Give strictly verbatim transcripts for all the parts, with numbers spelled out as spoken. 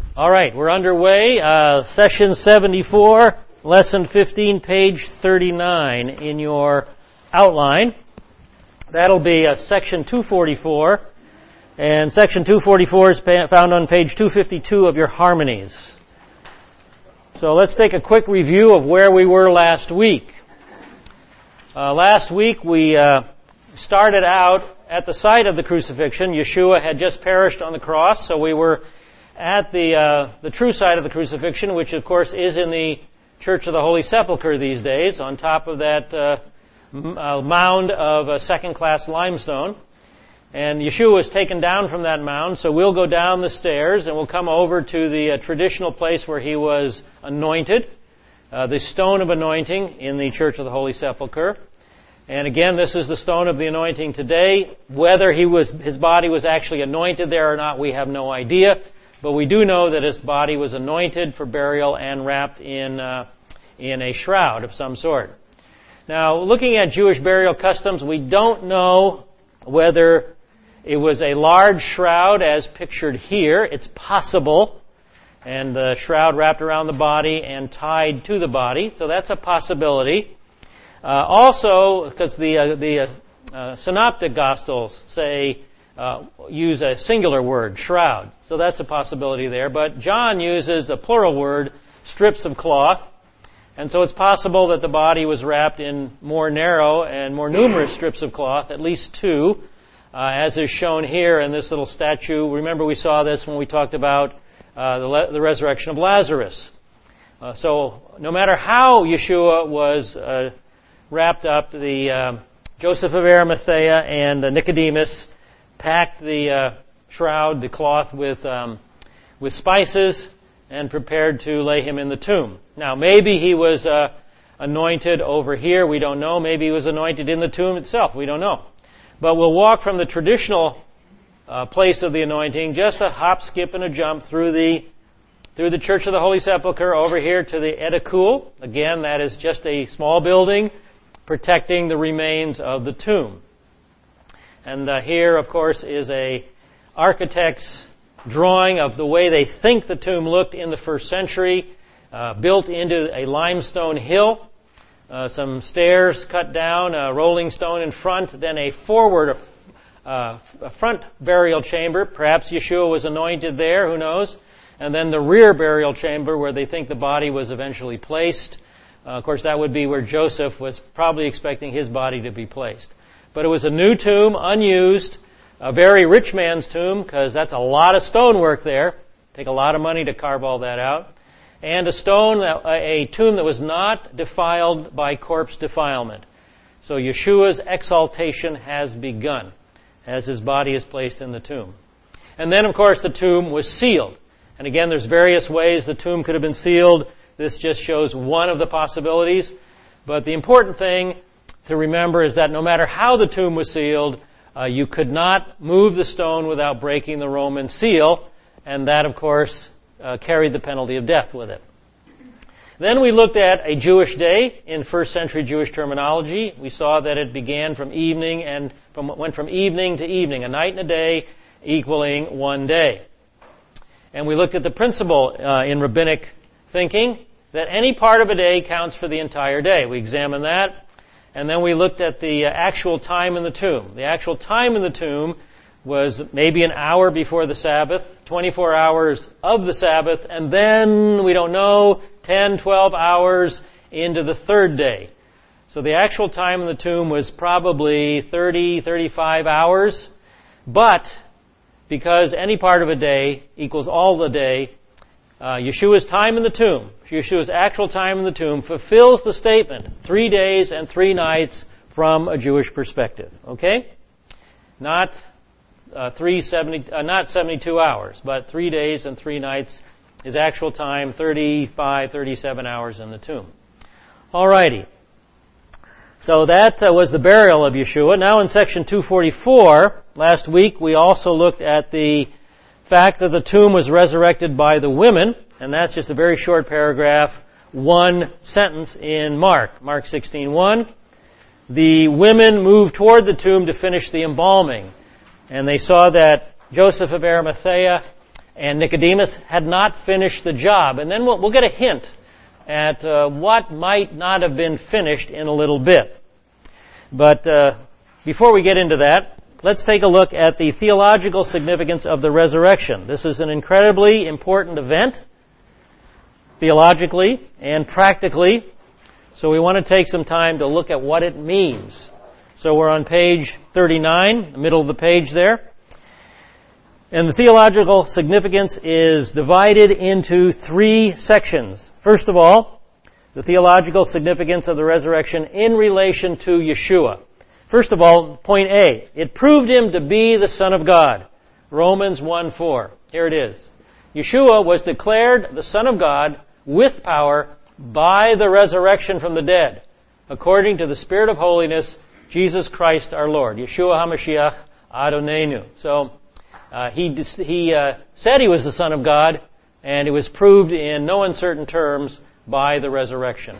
All right, we're underway. Uh, session seventy-four, lesson fifteen, page thirty-nine in your outline. That'll be uh, section two forty-four, and section two forty-four is pa- found on page two fifty-two of your harmonies. So let's take a quick review of where we were last week. Uh, last week we uh, started out at the site of the crucifixion. Yeshua had just perished on the cross, so we were at the uh, the true site of the crucifixion, which of course is in the Church of the Holy Sepulchre these days, on top of that uh, m- uh, mound of uh, second-class limestone. And Yeshua was taken down from that mound, so we'll go down the stairs and we'll come over to the uh, traditional place where he was anointed, uh, the stone of anointing in the Church of the Holy Sepulchre. And again, this is the stone of the anointing today. Whether he was his body was actually anointed there or not, we have no idea. But we do know that his body was anointed for burial and wrapped in uh, in a shroud of some sort. Now, looking at Jewish burial customs, we don't know whether it was a large shroud as pictured here. It's possible. And the shroud wrapped around the body and tied to the body. So that's a possibility. Uh, also, because the uh, the uh, uh, synoptic gospels say uh, use a singular word, shroud. So that's a possibility there. But John uses a plural word, strips of cloth. And so it's possible that the body was wrapped in more narrow and more numerous strips of cloth, at least two, uh, as is shown here in this little statue. Remember we saw this when we talked about uh, the, le- the resurrection of Lazarus. Uh, so no matter how Yeshua was uh, wrapped up, the uh, Joseph of Arimathea and uh, Nicodemus packed the uh, shroud, the cloth, with um, with spices and prepared to lay him in the tomb. Now, maybe he was uh, anointed over here. We don't know. Maybe he was anointed in the tomb itself. We don't know. But we'll walk from the traditional uh, place of the anointing, just a hop, skip, and a jump through the through the Church of the Holy Sepulchre over here to the Edikul. Again, that is just a small building protecting the remains of the tomb. And uh, here, of course, is a architect's drawing of the way they think the tomb looked in the first century, uh, built into a limestone hill, uh, some stairs cut down, a rolling stone in front, then a forward, uh, a front burial chamber. Perhaps Yeshua was anointed there, who knows? And then the rear burial chamber where they think the body was eventually placed. Uh, of course, that would be where Joseph was probably expecting his body to be placed. But it was a new tomb, unused, a very rich man's tomb, because that's a lot of stonework there. Take a lot of money to carve all that out. And a stone, that, a tomb that was not defiled by corpse defilement. So Yeshua's exaltation has begun as his body is placed in the tomb. And then, of course, the tomb was sealed. And again, there's various ways the tomb could have been sealed. This just shows one of the possibilities. But the important thing to remember is that no matter how the tomb was sealed, Uh, you could not move the stone without breaking the Roman seal, and that, of course, uh, carried the penalty of death with it. Then we looked at a Jewish day in first century Jewish terminology. We saw that it began from evening and from, went from evening to evening, a night and a day equaling one day. And we looked at the principle uh, in rabbinic thinking that any part of a day counts for the entire day. We examined that. And then we looked at the actual time in the tomb. The actual time in the tomb was maybe an hour before the Sabbath, twenty-four hours of the Sabbath, and then, we don't know, ten, twelve hours into the third day. So the actual time in the tomb was probably thirty, thirty-five hours. But because any part of a day equals all the day, Uh, Yeshua's time in the tomb, Yeshua's actual time in the tomb fulfills the statement, three days and three nights from a Jewish perspective. Okay? Not uh, three seventy, uh, not seventy-two hours, but three days and three nights. His actual time, thirty-five, thirty-seven hours in the tomb. Alrighty. So that uh, was the burial of Yeshua. Now in section two forty-four, last week we also looked at the fact that the tomb was resurrected by the women, and that's just a very short paragraph, one sentence in Mark, Mark sixteen one. The women moved toward the tomb to finish the embalming, and they saw that Joseph of Arimathea And Nicodemus had not finished the job. And then we'll, we'll get a hint at uh, what might not have been finished in a little bit. But uh, before we get into that, let's take a look at the theological significance of the resurrection. This is an incredibly important event, theologically and practically. So we want to take some time to look at what it means. So we're on page thirty-nine, the middle of the page there. And the theological significance is divided into three sections. First of all, the theological significance of the resurrection in relation to Yeshua. First of all, point A, it proved him to be the Son of God. Romans one four. Here it is. Yeshua was declared the Son of God with power by the resurrection from the dead, according to the Spirit of holiness, Jesus Christ our Lord. Yeshua HaMashiach Adonenu. So, uh, he, he uh, said he was the Son of God, and it was proved in no uncertain terms by the resurrection.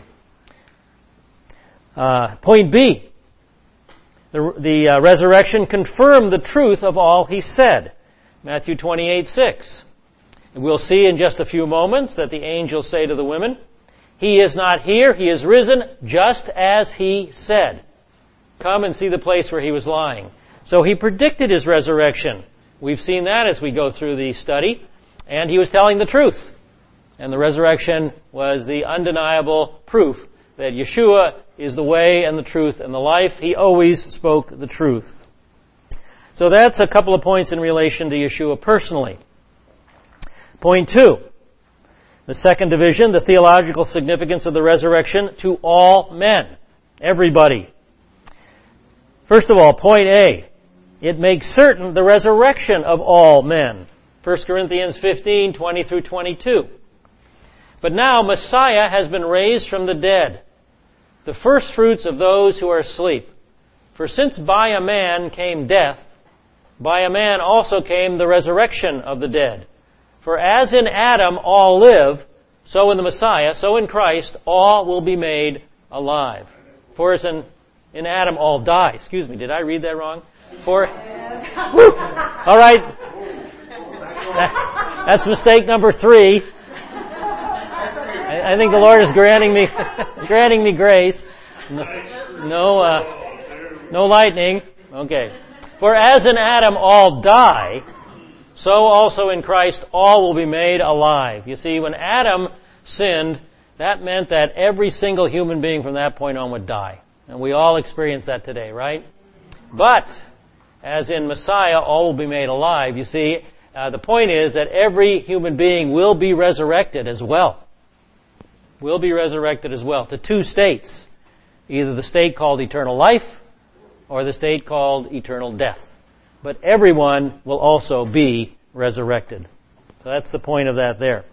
Uh, point B, the, the uh, resurrection confirmed the truth of all he said. Matthew twenty-eight six. And we'll see in just a few moments that the angels say to the women, "He is not here, he is risen, just as he said. Come and see the place where he was lying." So he predicted his resurrection. We've seen that as we go through the study. And he was telling the truth. And the resurrection was the undeniable proof that Yeshua is the way and the truth and the life. He always spoke the truth. So that's a couple of points in relation to Yeshua personally. Point two, the second division, the theological significance of the resurrection to all men, everybody. First of all, point A, it makes certain the resurrection of all men. First Corinthians fifteen twenty through twenty-two. But now Messiah has been raised from the dead, the first fruits of those who are asleep. For since by a man came death, by a man also came the resurrection of the dead. For as in Adam all live, so in the Messiah, so in Christ, all will be made alive. For as in, in Adam all die. Excuse me, did I read that wrong? For, whew, all right. That, that's mistake number three. I, I think the Lord is granting me, granting me grace. No, no, uh, no lightning. Okay. For as in Adam all die, so also in Christ all will be made alive. You see, when Adam sinned, that meant that every single human being from that point on would die. And we all experience that today, right? But, as in Messiah, all will be made alive. You see, uh, the point is that every human being will be resurrected as well. Will be resurrected as well to two states. Either the state called eternal life or the state called eternal death. But everyone will also be resurrected. So that's the point of that there.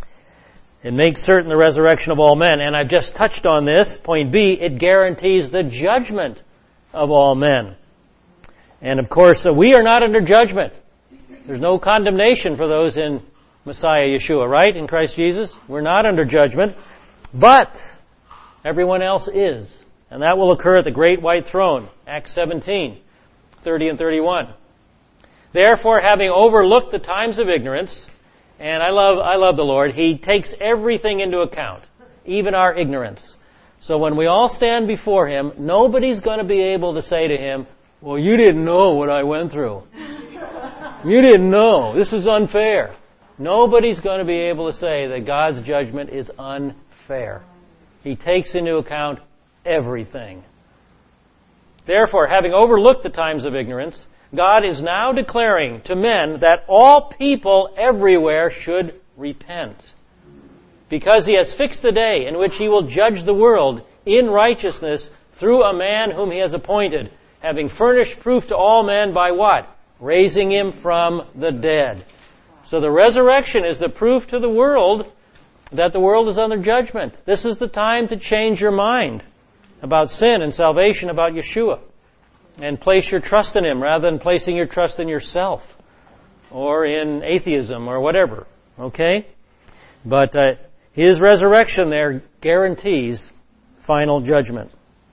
It makes certain the resurrection of all men. And I've just touched on this. Point B, it guarantees the judgment of all men. And of course, uh, we are not under judgment. There's no condemnation for those in Messiah Yeshua, right? In Christ Jesus. We're not under judgment. But everyone else is. And that will occur at the great white throne. Acts seventeen, thirty and thirty-one. Therefore, having overlooked the times of ignorance, and I love, I love the Lord, He takes everything into account, even our ignorance. So when we all stand before Him, nobody's going to be able to say to Him, "Well, you didn't know what I went through. You didn't know. This is unfair." Nobody's going to be able to say that God's judgment is unfair. He takes into account everything. Therefore, having overlooked the times of ignorance, God is now declaring to men that all people everywhere should repent, because He has fixed the day in which He will judge the world in righteousness through a man whom He has appointed, having furnished proof to all men by what? Raising Him from the dead. So the resurrection is the proof to the world that the world is under judgment. This is the time to change your mind about sin and salvation, about Yeshua, and place your trust in Him rather than placing your trust in yourself or in atheism or whatever. Okay? But uh, His resurrection there guarantees final judgment.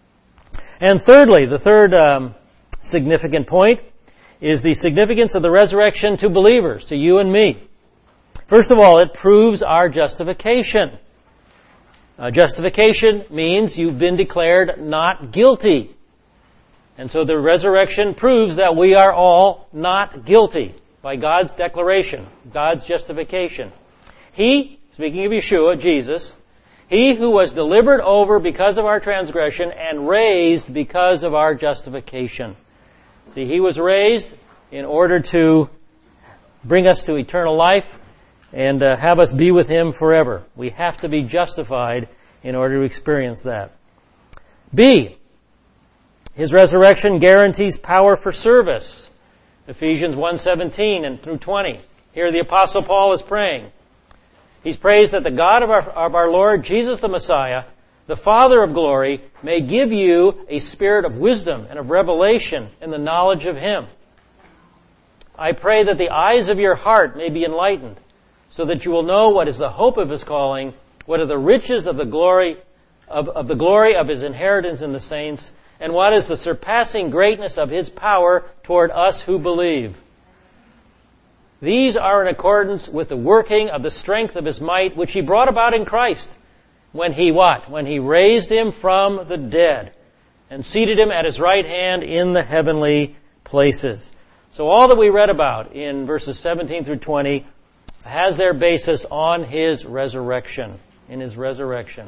And thirdly, the third um, significant point is the significance of the resurrection to believers, to you and me. First of all, it proves our justification. Uh, justification means you've been declared not guilty. And so the resurrection proves that we are all not guilty by God's declaration, God's justification. He, speaking of Yeshua, Jesus, He who was delivered over because of our transgression and raised because of our justification. See, He was raised in order to bring us to eternal life and uh, have us be with Him forever. We have to be justified in order to experience that. B, His resurrection guarantees power for service. Ephesians one seventeen and through twenty. Here the Apostle Paul is praying. He's prays that the God of our, of our Lord Jesus the Messiah, the Father of glory, may give you a spirit of wisdom and of revelation in the knowledge of Him. I pray that the eyes of your heart may be enlightened, so that you will know what is the hope of His calling, what are the riches of the glory of, of the glory of His inheritance in the saints, and what is the surpassing greatness of His power toward us who believe. These are in accordance with the working of the strength of His might, which He brought about in Christ, when He what? When He raised Him from the dead, and seated Him at His right hand in the heavenly places. So all that we read about in verses seventeen through twenty has their basis on His resurrection, in His resurrection.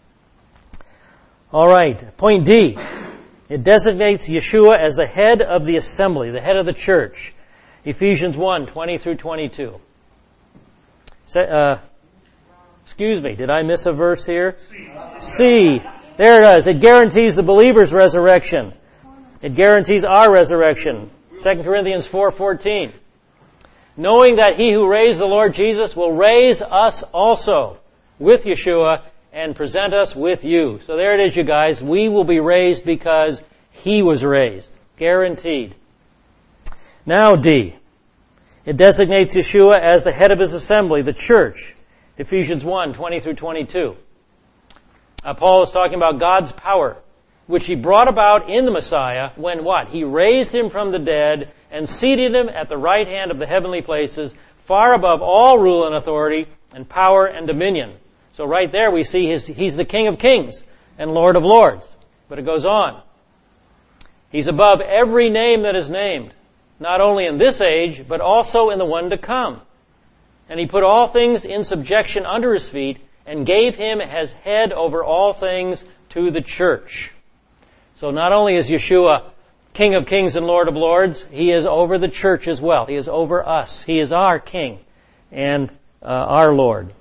All right, point D. It designates Yeshua as the head of the assembly, the head of the church. Ephesians one, twenty through twenty-two. Uh, excuse me, did I miss a verse here? C. There it is. It guarantees the believer's resurrection. It guarantees our resurrection. Second Corinthians four fourteen. Knowing that He who raised the Lord Jesus will raise us also with Yeshua and present us with you. So there it is, you guys. We will be raised because He was raised. Guaranteed. Now D. It designates Yeshua as the head of His assembly, the church. Ephesians one, twenty through twenty-two. Uh, Paul is talking about God's power, which He brought about in the Messiah when what? He raised Him from the dead and seated Him at the right hand of the heavenly places, far above all rule and authority and power and dominion. So right there we see his, He's the King of kings and Lord of lords. But it goes on. He's above every name that is named, not only in this age, but also in the one to come. And He put all things in subjection under His feet and gave Him as head over all things to the church. So not only is Yeshua King of kings and Lord of lords, He is over the church as well. He is over us. He is our King and uh, our Lord.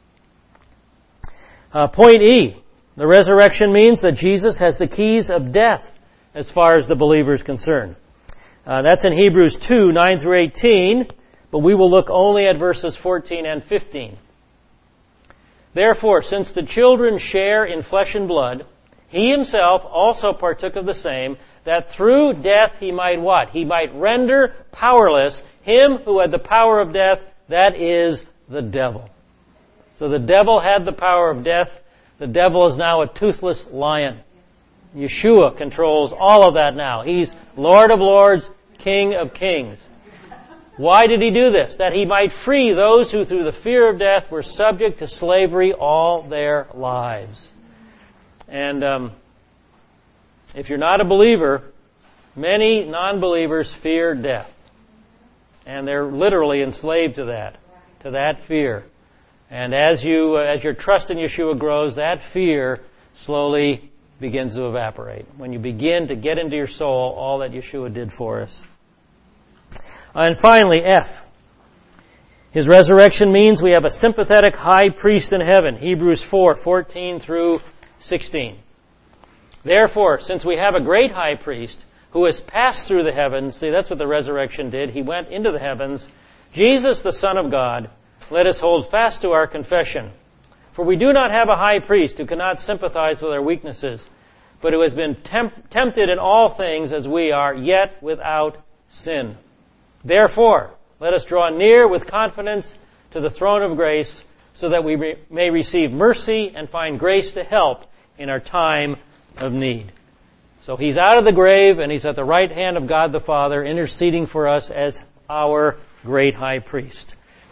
Uh, point E. The resurrection means that Jesus has the keys of death as far as the believer is concerned. Uh, that's in Hebrews two, nine through eighteen, but we will look only at verses fourteen and fifteen. Therefore, since the children share in flesh and blood, He Himself also partook of the same, that through death He might what? He might render powerless him who had the power of death, that is, the devil. So the devil had the power of death. The devil is now a toothless lion. Yeshua controls all of that now. He's Lord of lords, King of kings. Why did He do this? That He might free those who through the fear of death were subject to slavery all their lives. And um, if you're not a believer, many non-believers fear death. And they're literally enslaved to that, to that fear. And as you, uh, as your trust in Yeshua grows, that fear slowly begins to evaporate. When you begin to get into your soul all that Yeshua did for us. And finally, F. His resurrection means we have a sympathetic high priest in heaven. Hebrews four, fourteen through sixteen. Therefore, since we have a great high priest who has passed through the heavens, see, that's what the resurrection did. He went into the heavens. Jesus, the Son of God, let us hold fast to our confession. For we do not have a high priest who cannot sympathize with our weaknesses, but who has been temp- tempted in all things as we are, yet without sin. Therefore, let us draw near with confidence to the throne of grace, so that we re- may receive mercy and find grace to help in our time of need. So He's out of the grave, and He's at the right hand of God the Father, interceding for us as our great high priest.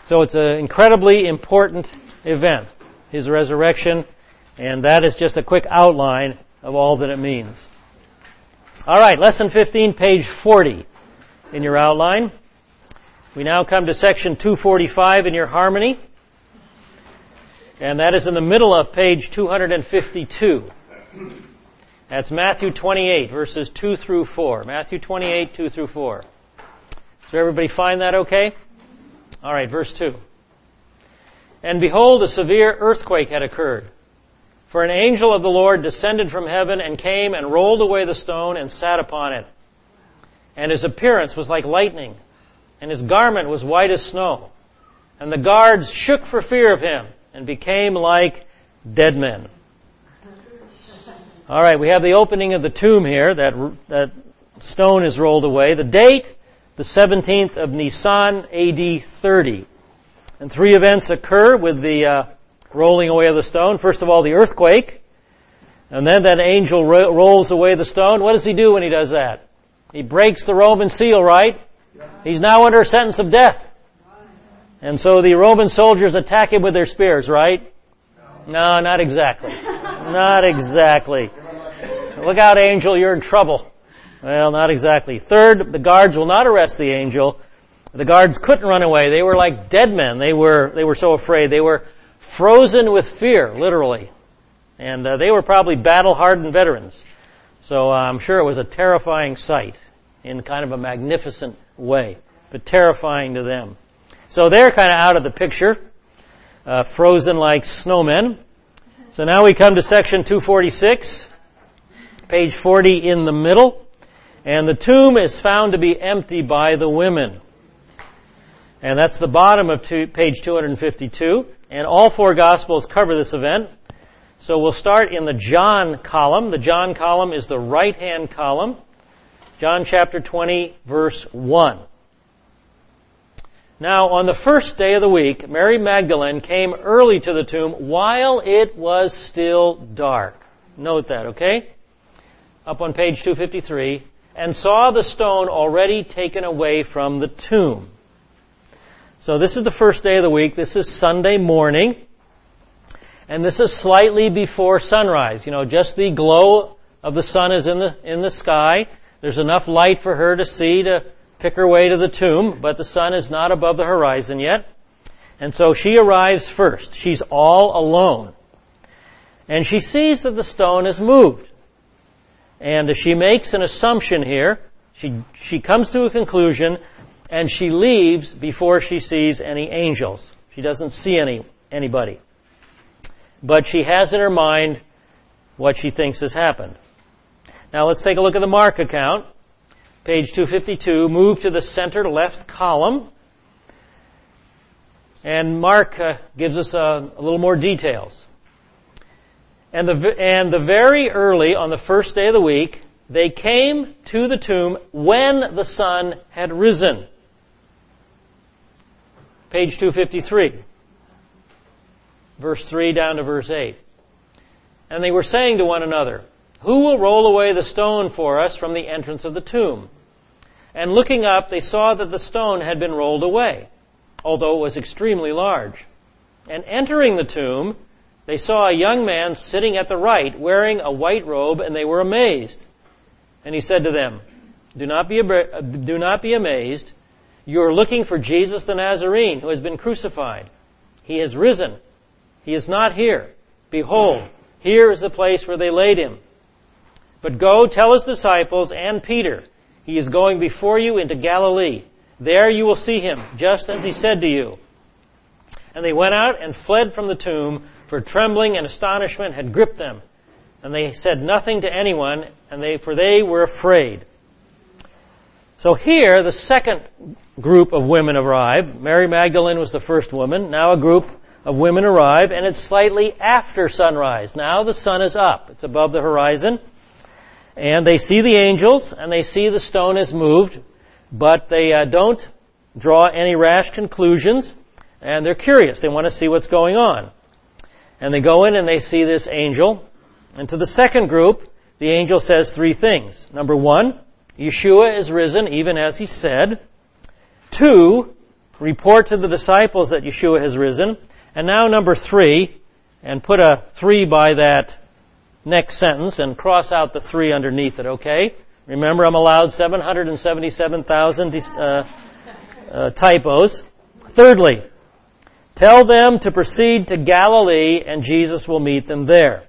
So it's an incredibly important event, his resurrection, and that is just a quick outline of all that it means. All right, lesson fifteen, page forty in your outline. We now come to section two forty-five in your harmony, and that is in the middle of page two fifty-two. That's Matthew twenty-eight, verses two through four. Matthew twenty-eight, two through four. So everybody find that okay? All right, verse two. And behold, a severe earthquake had occurred. For an angel of the Lord descended from heaven and came and rolled away the stone and sat upon it. And his appearance was like lightning, and his garment was white as snow. And the guards shook for fear of him and became like dead men. All right, we have the opening of the tomb here. That, that stone is rolled away. The date, the seventeenth of Nisan, A D thirty. And three events occur with the uh, rolling away of the stone. First of all, the earthquake. And then that angel ro- rolls away the stone. What does he do when he does that? He breaks the Roman seal, right? He's now under a sentence of death. And so the Roman soldiers attack him with their spears, right? No, not exactly. Not exactly. Look out, angel, you're in trouble. Well, not exactly. Third, the guards will not arrest the angel. The guards couldn't run away. They were like dead men. They were, they were so afraid. They were frozen with fear, literally. And uh, they were probably battle-hardened veterans. So uh, I'm sure it was a terrifying sight in kind of a magnificent way, but terrifying to them. So they're kind of out of the picture, uh, frozen like snowmen. So now we come to section two forty-six, page forty in the middle, and the tomb is found to be empty by the women. And that's the bottom of two, page two fifty-two, and all four Gospels cover this event. So we'll start in the John column. The John column is the right-hand column. John chapter twenty, verse one. Now, on the first day of the week, Mary Magdalene came early to the tomb while it was still dark. Note that, okay? Up on page two fifty-three, and saw the stone already taken away from the tomb. So this is the first day of the week. This is Sunday morning. And this is slightly before sunrise. You know, just the glow of the sun is in the, in the sky. There's enough light for her to see to pick her way to the tomb, but the sun is not above the horizon yet. And so she arrives first. She's all alone. And she sees that the stone is moved. And she makes an assumption here. She, she comes to a conclusion, and she leaves before she sees any angels. She doesn't see any, anybody. But she has in her mind what she thinks has happened. Now let's take a look at the Mark account. Page two fifty-two, move to the center left column. And Mark uh, gives us a, a little more details. And the, and the very early, on the first day of the week, they came to the tomb when the sun had risen. Page two fifty-three. Verse three down to verse eight. And they were saying to one another, who will roll away the stone for us from the entrance of the tomb? And looking up, they saw that the stone had been rolled away, although it was extremely large. And entering the tomb, they saw a young man sitting at the right, wearing a white robe, and they were amazed. And he said to them, Do not be, do not be amazed. You are looking for Jesus the Nazarene, who has been crucified. He has risen. He is not here. Behold, here is the place where they laid him. But go tell his disciples and Peter, he is going before you into Galilee. There you will see him, just as he said to you. And they went out and fled from the tomb, for trembling and astonishment had gripped them. And they said nothing to anyone, and they, for they were afraid. So here, the second group of women arrive. Mary Magdalene was the first woman. Now a group of women arrive, and it's slightly after sunrise. Now the sun is up. It's above the horizon. And they see the angels, and they see the stone is moved, but they uh, don't draw any rash conclusions, and they're curious. They want to see what's going on. And they go in and they see this angel. And to the second group, the angel says three things. Number one, Yeshua is risen, even as he said. Two, report to the disciples that Yeshua has risen. And now number three, and put a three by that next sentence and cross out the three underneath it, okay? Remember, I'm allowed seven hundred seventy-seven thousand uh, uh, typos. Thirdly, tell them to proceed to Galilee and Jesus will meet them there.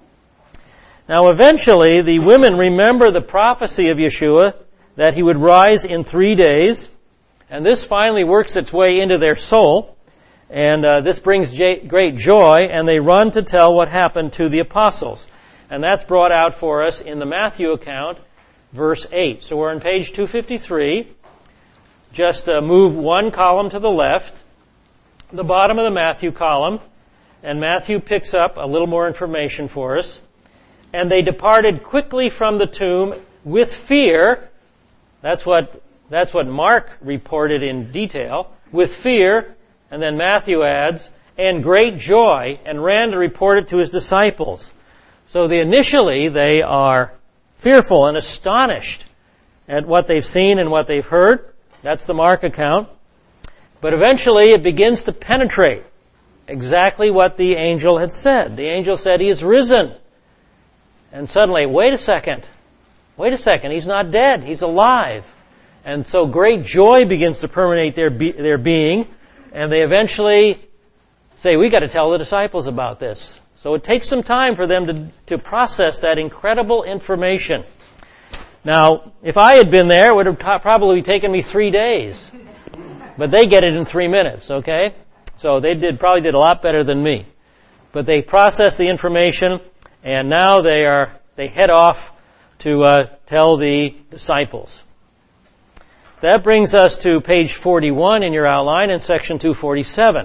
Now eventually, the women remember the prophecy of Yeshua that he would rise in three days, and this finally works its way into their soul, and uh, this brings j- great joy, and they run to tell what happened to the apostles. And that's brought out for us in the Matthew account, verse eight. So we're on page two fifty-three. Just uh, move one column to the left, the bottom of the Matthew column, and Matthew picks up a little more information for us. And they departed quickly from the tomb with fear. That's what, that's what Mark reported in detail. With fear, and then Matthew adds, and great joy, and ran to report it to his disciples. So the, initially they are fearful and astonished at what they've seen and what they've heard. That's the Mark account. But eventually it begins to penetrate exactly what the angel had said. The angel said, he is risen. And suddenly, wait a second. Wait a second. He's not dead. He's alive. And so great joy begins to permeate their be- their being. And they eventually say, we got to tell the disciples about this. So it takes some time for them to, to process that incredible information. Now, if I had been there, it would have t- probably taken me three days. But they get it in three minutes, okay? So they did probably did a lot better than me. But they process the information, and now they are they head off to uh, tell the disciples. That brings us to page forty-one in your outline in section two forty-seven.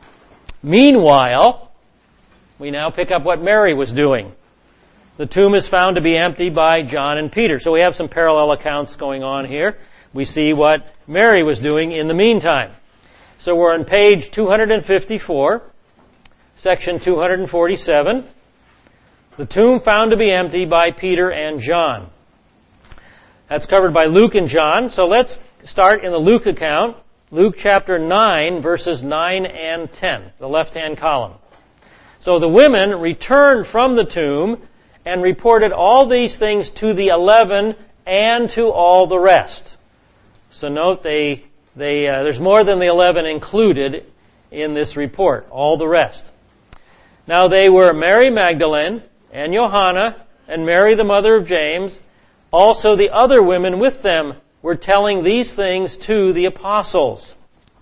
Meanwhile, we now pick up what Mary was doing. The tomb is found to be empty by John and Peter. So we have some parallel accounts going on here. We see what Mary was doing in the meantime. So we're on page two fifty-four, section two forty-seven. The tomb found to be empty by Peter and John. That's covered by Luke and John. So let's start in the Luke account. Luke chapter nine, verses nine and ten, the left-hand column. So the women returned from the tomb and reported all these things to the eleven and to all the rest. So note they, they, uh, there's more than the eleven included in this report, all the rest. Now they were Mary Magdalene and Johanna and Mary the mother of James. Also the other women with them were telling these things to the apostles.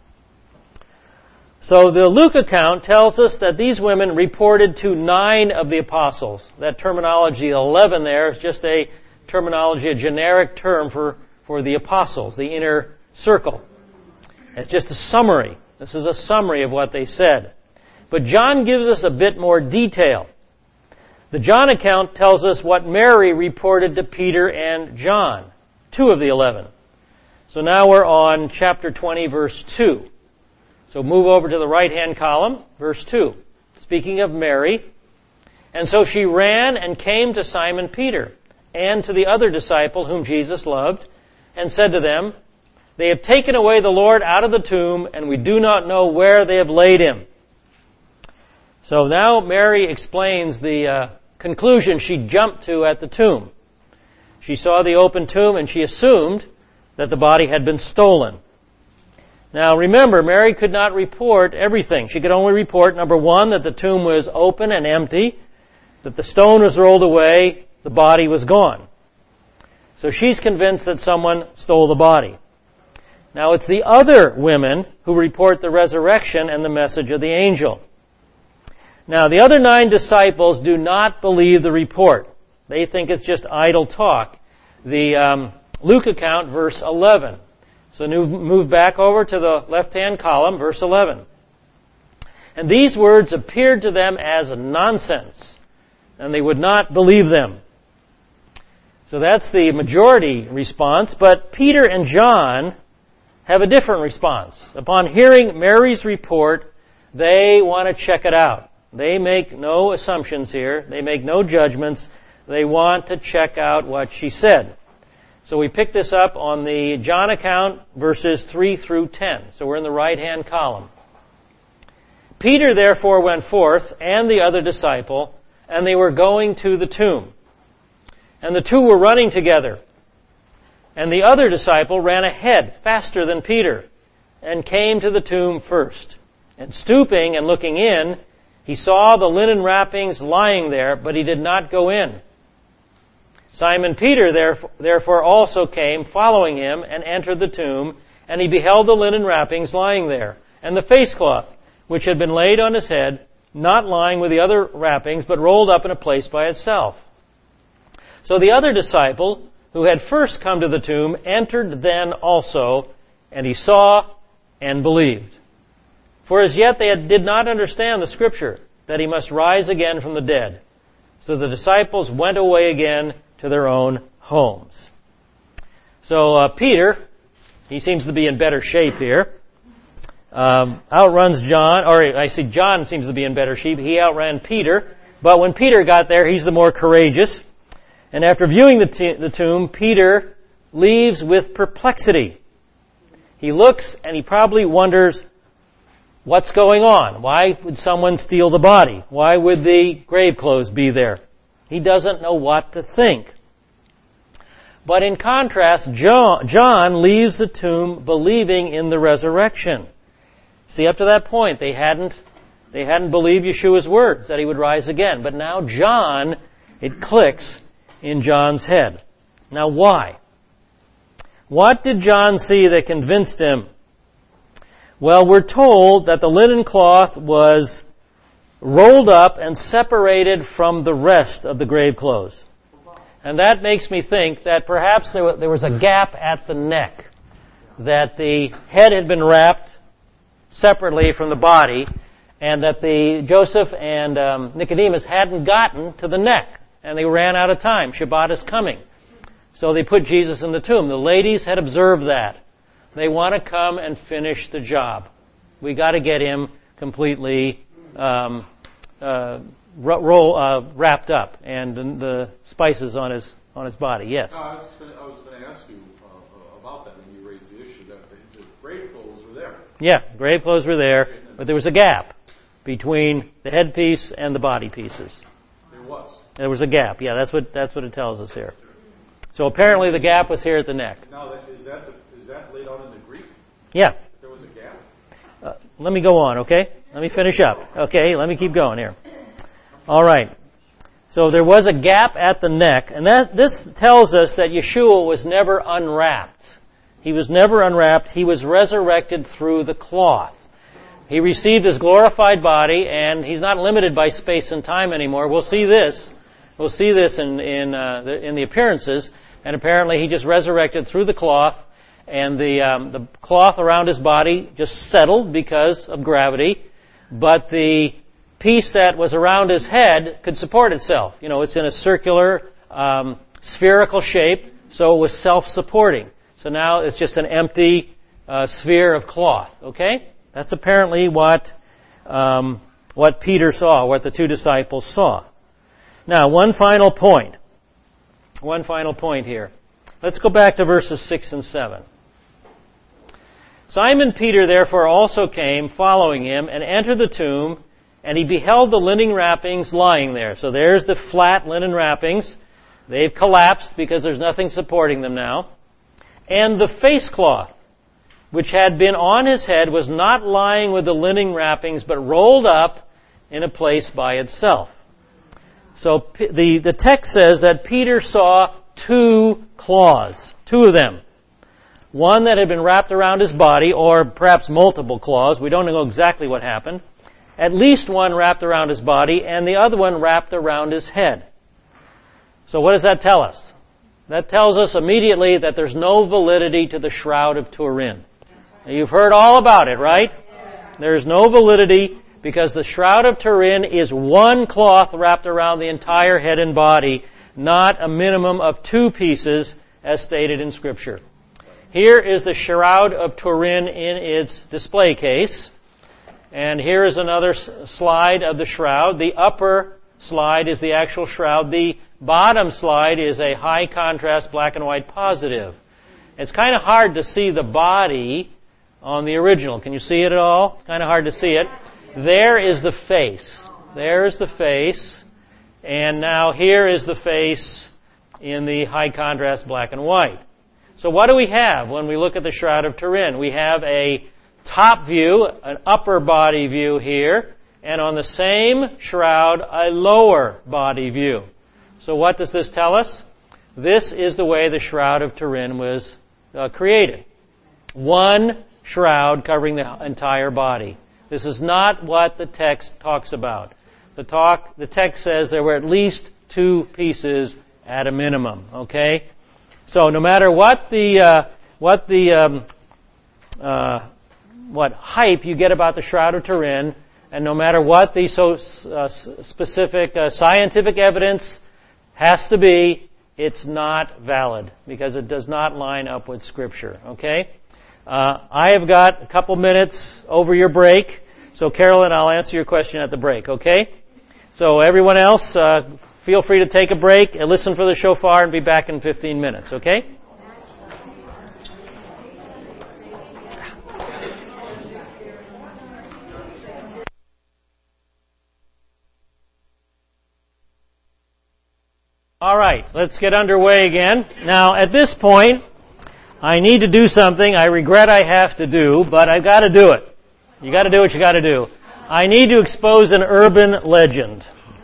So the Luke account tells us that these women reported to nine of the apostles. That terminology, eleven there, is just a terminology, a generic term for, for the apostles, the inner circle. It's just a summary. This is a summary of what they said. But John gives us a bit more detail. The John account tells us what Mary reported to Peter and John, two of the eleven. So now we're on chapter twenty, verse two. So move over to the right-hand column, verse two. Speaking of Mary, and so she ran and came to Simon Peter and to the other disciple whom Jesus loved, and said to them, they have taken away the Lord out of the tomb, and we do not know where they have laid him. So now Mary explains the uh, conclusion she jumped to at the tomb. She saw the open tomb and she assumed that the body had been stolen. Now remember, Mary could not report everything. She could only report, number one, that the tomb was open and empty, that the stone was rolled away, the body was gone. So she's convinced that someone stole the body. Now it's the other women who report the resurrection and the message of the angel. Now the other nine disciples do not believe the report. They think it's just idle talk. The um, Luke account, verse eleven. So move back over to the left-hand column, verse eleven. And these words appeared to them as nonsense, and they would not believe them. So that's the majority response, but Peter and John have a different response. Upon hearing Mary's report, they want to check it out. They make no assumptions here. They make no judgments. They want to check out what she said. So we pick this up on the John account, verses three through ten. So we're in the right-hand column. Peter therefore went forth, and the other disciple, and they were going to the tomb. And the two were running together. And the other disciple ran ahead, faster than Peter, and came to the tomb first. And stooping and looking in, he saw the linen wrappings lying there, but he did not go in. Simon Peter therefore also came, following him, and entered the tomb, and he beheld the linen wrappings lying there, and the face cloth, which had been laid on his head, not lying with the other wrappings, but rolled up in a place by itself. So the other disciple, who had first come to the tomb, entered then also, and he saw and believed. For as yet they had, did not understand the Scripture, that he must rise again from the dead. So the disciples went away again to their own homes. So uh, Peter, he seems to be in better shape here, um, outruns John, or I see John seems to be in better shape. He outran Peter, but when Peter got there, he's the more courageous. And after viewing the, t- the tomb, Peter leaves with perplexity. He looks and he probably wonders, what's going on? Why would someone steal the body? Why would the grave clothes be there? He doesn't know what to think. But in contrast, John, John leaves the tomb believing in the resurrection. See, up to that point, they hadn't, they hadn't believed Yeshua's words that he would rise again. But now John, it clicks in John's head. Now why? What did John see that convinced him? Well, we're told that the linen cloth was rolled up and separated from the rest of the grave clothes. And that makes me think that perhaps there was a gap at the neck, that the head had been wrapped separately from the body, and that the Joseph and um, Nicodemus hadn't gotten to the neck, and they ran out of time. Shabbat is coming. So they put Jesus in the tomb. The ladies had observed that. They want to come and finish the job. We got to get him completely um, uh, roll, uh, wrapped up, and the, the spices on his on his body. Yes. No, I was going to ask you uh, about that when you raised the issue that the, the grave clothes were there. Yeah, grave clothes were there, but there was a gap between the headpiece and the body pieces. There was. There was a gap. Yeah, that's what that's what it tells us here. So apparently the gap was here at the neck. Now, that, is that the, is that laid out in the Greek? Yeah. There was a gap. Uh, let me go on, okay? Let me finish up. Okay, let me keep going here. All right. So there was a gap at the neck, and that this tells us that Yeshua was never unwrapped. He was never unwrapped. He was resurrected through the cloth. He received his glorified body, and he's not limited by space and time anymore. We'll see this. We'll see this in in, uh, the, in the appearances. And apparently he just resurrected through the cloth, and the um, the cloth around his body just settled because of gravity, but the piece that was around his head could support itself. You know, it's in a circular, um, spherical shape, so it was self-supporting. So now it's just an empty uh, sphere of cloth. Okay, that's apparently what um, what Peter saw, what the two disciples saw. Now, one final point. One final point here. Let's go back to verses six and seven. Simon Peter therefore also came, following him, and entered the tomb, and he beheld the linen wrappings lying there. So there's the flat linen wrappings. They've collapsed because there's nothing supporting them now. And the face cloth, which had been on his head, was not lying with the linen wrappings, but rolled up in a place by itself. So the, the text says that Peter saw two claws, two of them. One that had been wrapped around his body, or perhaps multiple claws. We don't know exactly what happened. At least one wrapped around his body, and the other one wrapped around his head. So what does that tell us? That tells us immediately that there's no validity to the Shroud of Turin. Now, you've heard all about it, right? There's no validity because the Shroud of Turin is one cloth wrapped around the entire head and body, not a minimum of two pieces as stated in Scripture. Here is the Shroud of Turin in its display case. And here is another slide of the shroud. The upper slide is the actual shroud. The bottom slide is a high contrast black and white positive. It's kind of hard to see the body on the original. Can you see it at all? It's kind of hard to see it. There is the face. There is the face. And now here is the face in the high contrast black and white. So what do we have when we look at the Shroud of Turin? We have a top view, an upper body view here, and on the same shroud, a lower body view. So what does this tell us? This is the way the Shroud of Turin was uh, created. One shroud covering the entire body. This is not what the text talks about. The talk, the text says there were at least two pieces at a minimum. Okay, so no matter what the uh, what the um, uh, what hype you get about the Shroud of Turin, and no matter what the so uh, specific uh, scientific evidence has to be, it's not valid because it does not line up with Scripture. Okay, uh, I have got a couple minutes over your break, so Carolyn, I'll answer your question at the break. Okay. So everyone else, uh, feel free to take a break and listen for the shofar and be back in fifteen minutes, okay? All right, let's get underway again. Now, at this point, I need to do something I regret I have to do, but I've got to do it. You got to do what you got to do. I need to expose an urban legend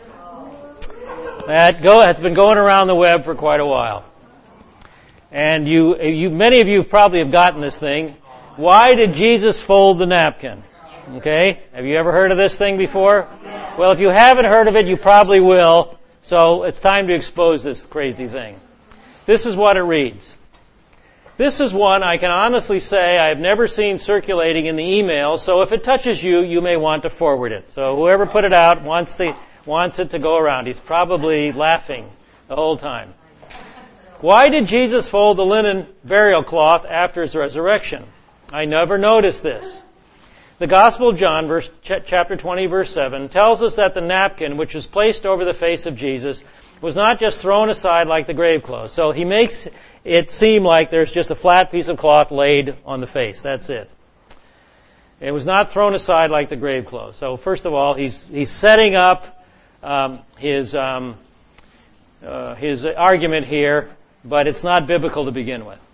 that go, has been going around the web for quite a while. And you, you, many of you probably have gotten this thing. Why did Jesus fold the napkin? Okay? Have you ever heard of this thing before? Well, if you haven't heard of it, you probably will. So it's time to expose this crazy thing. This is what it reads. This is one I can honestly say I've never seen circulating in the email, so if it touches you, you may want to forward it. So whoever put it out wants the, wants it to go around. He's probably laughing the whole time. Why did Jesus fold the linen burial cloth after his resurrection? I never noticed this. The Gospel of John, verse, ch- chapter twenty, verse seven, tells us that the napkin, which was placed over the face of Jesus, was not just thrown aside like the grave clothes. So he makes it seem like there's just a flat piece of cloth laid on the face. That's it. It was not thrown aside like the grave clothes. So first of all, he's he's setting up um, his um, uh, his argument here, but it's not biblical to begin with.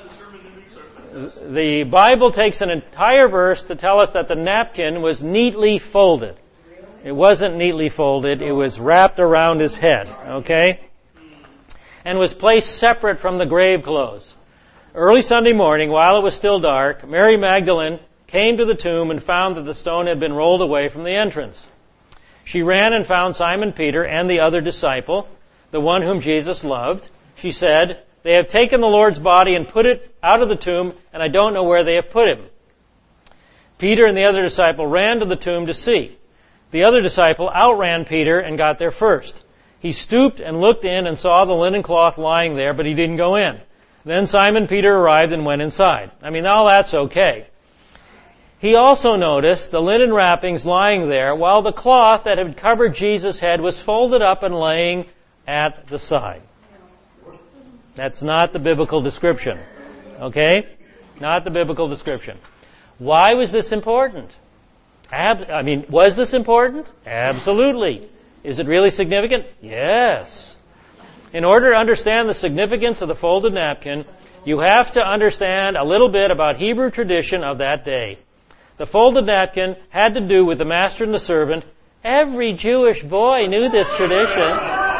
The Bible takes an entire verse to tell us that the napkin was neatly folded. It wasn't neatly folded. It was wrapped around his head. Okay? And was placed separate from the grave clothes. Early Sunday morning, while it was still dark, Mary Magdalene came to the tomb and found that the stone had been rolled away from the entrance. She ran and found Simon Peter and the other disciple, the one whom Jesus loved. She said, "They have taken the Lord's body and put it out of the tomb, and I don't know where they have put him." Peter and the other disciple ran to the tomb to see. The other disciple outran Peter and got there first. He stooped and looked in and saw the linen cloth lying there, but he didn't go in. Then Simon Peter arrived and went inside. I mean, all that's okay. He also noticed the linen wrappings lying there, while the cloth that had covered Jesus' head was folded up and laying at the side. That's not the biblical description. Okay? Not the biblical description. Why was this important? Ab- I mean, was this important? Absolutely. Is it really significant? Yes. In order to understand the significance of the folded napkin, you have to understand a little bit about Hebrew tradition of that day. The folded napkin had to do with the master and the servant. Every Jewish boy knew this tradition.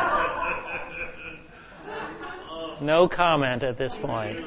No comment at this point.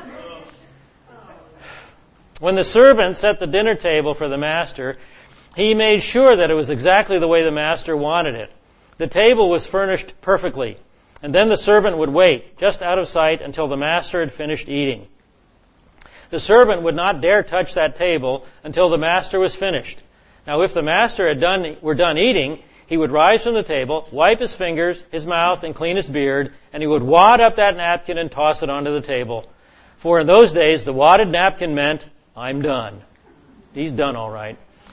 When the servant set the dinner table for the master, he made sure that it was exactly the way the master wanted it. The table was furnished perfectly, and then the servant would wait, just out of sight, until the master had finished eating. The servant would not dare touch that table until the master was finished. Now, if the master had done, were done eating, he would rise from the table, wipe his fingers, his mouth, and clean his beard, and he would wad up that napkin and toss it onto the table. For in those days, the wadded napkin meant, "I'm done." He's done all right.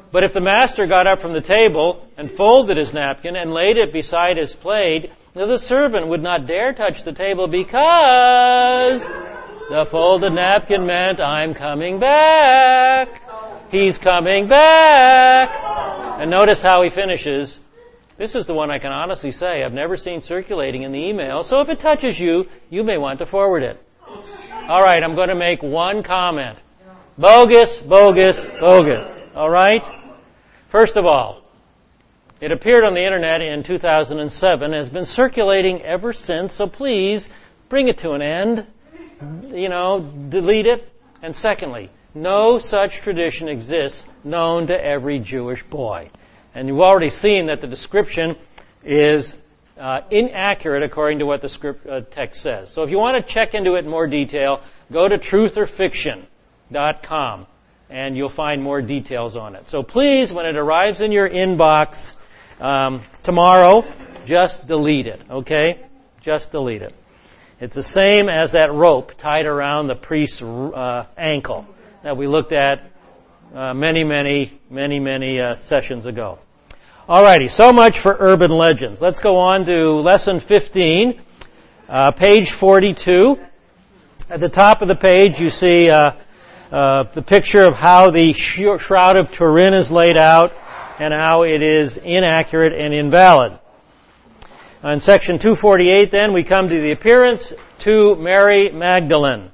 But if the master got up from the table and folded his napkin and laid it beside his plate, the servant would not dare touch the table because the folded napkin meant, I'm coming back. He's coming back. And notice how he finishes. This is the one I can honestly say I've never seen circulating in the email, so if it touches you, you may want to forward it. All right, I'm going to make one comment. Bogus, bogus, bogus. All right? First of all, it appeared on the internet in two thousand seven, has been circulating ever since, so please bring it to an end. You know, delete it. And secondly, no such tradition exists known to every Jewish boy. And you've already seen that the description is uh, inaccurate according to what the script uh, text says. So if you want to check into it in more detail, go to truth or fiction dot com and you'll find more details on it. So please, when it arrives in your inbox um, tomorrow, just delete it, okay? Just delete it. It's the same as that rope tied around the priest's uh, ankle that we looked at uh, many, many, many, many uh, sessions ago. Alrighty, so much for urban legends. Let's go on to lesson fifteen, uh, page forty-two. At the top of the page, you see uh, uh, the picture of how the Shroud of Turin is laid out and how it is inaccurate and invalid. On section two forty-eight, then, we come to the appearance to Mary Magdalene.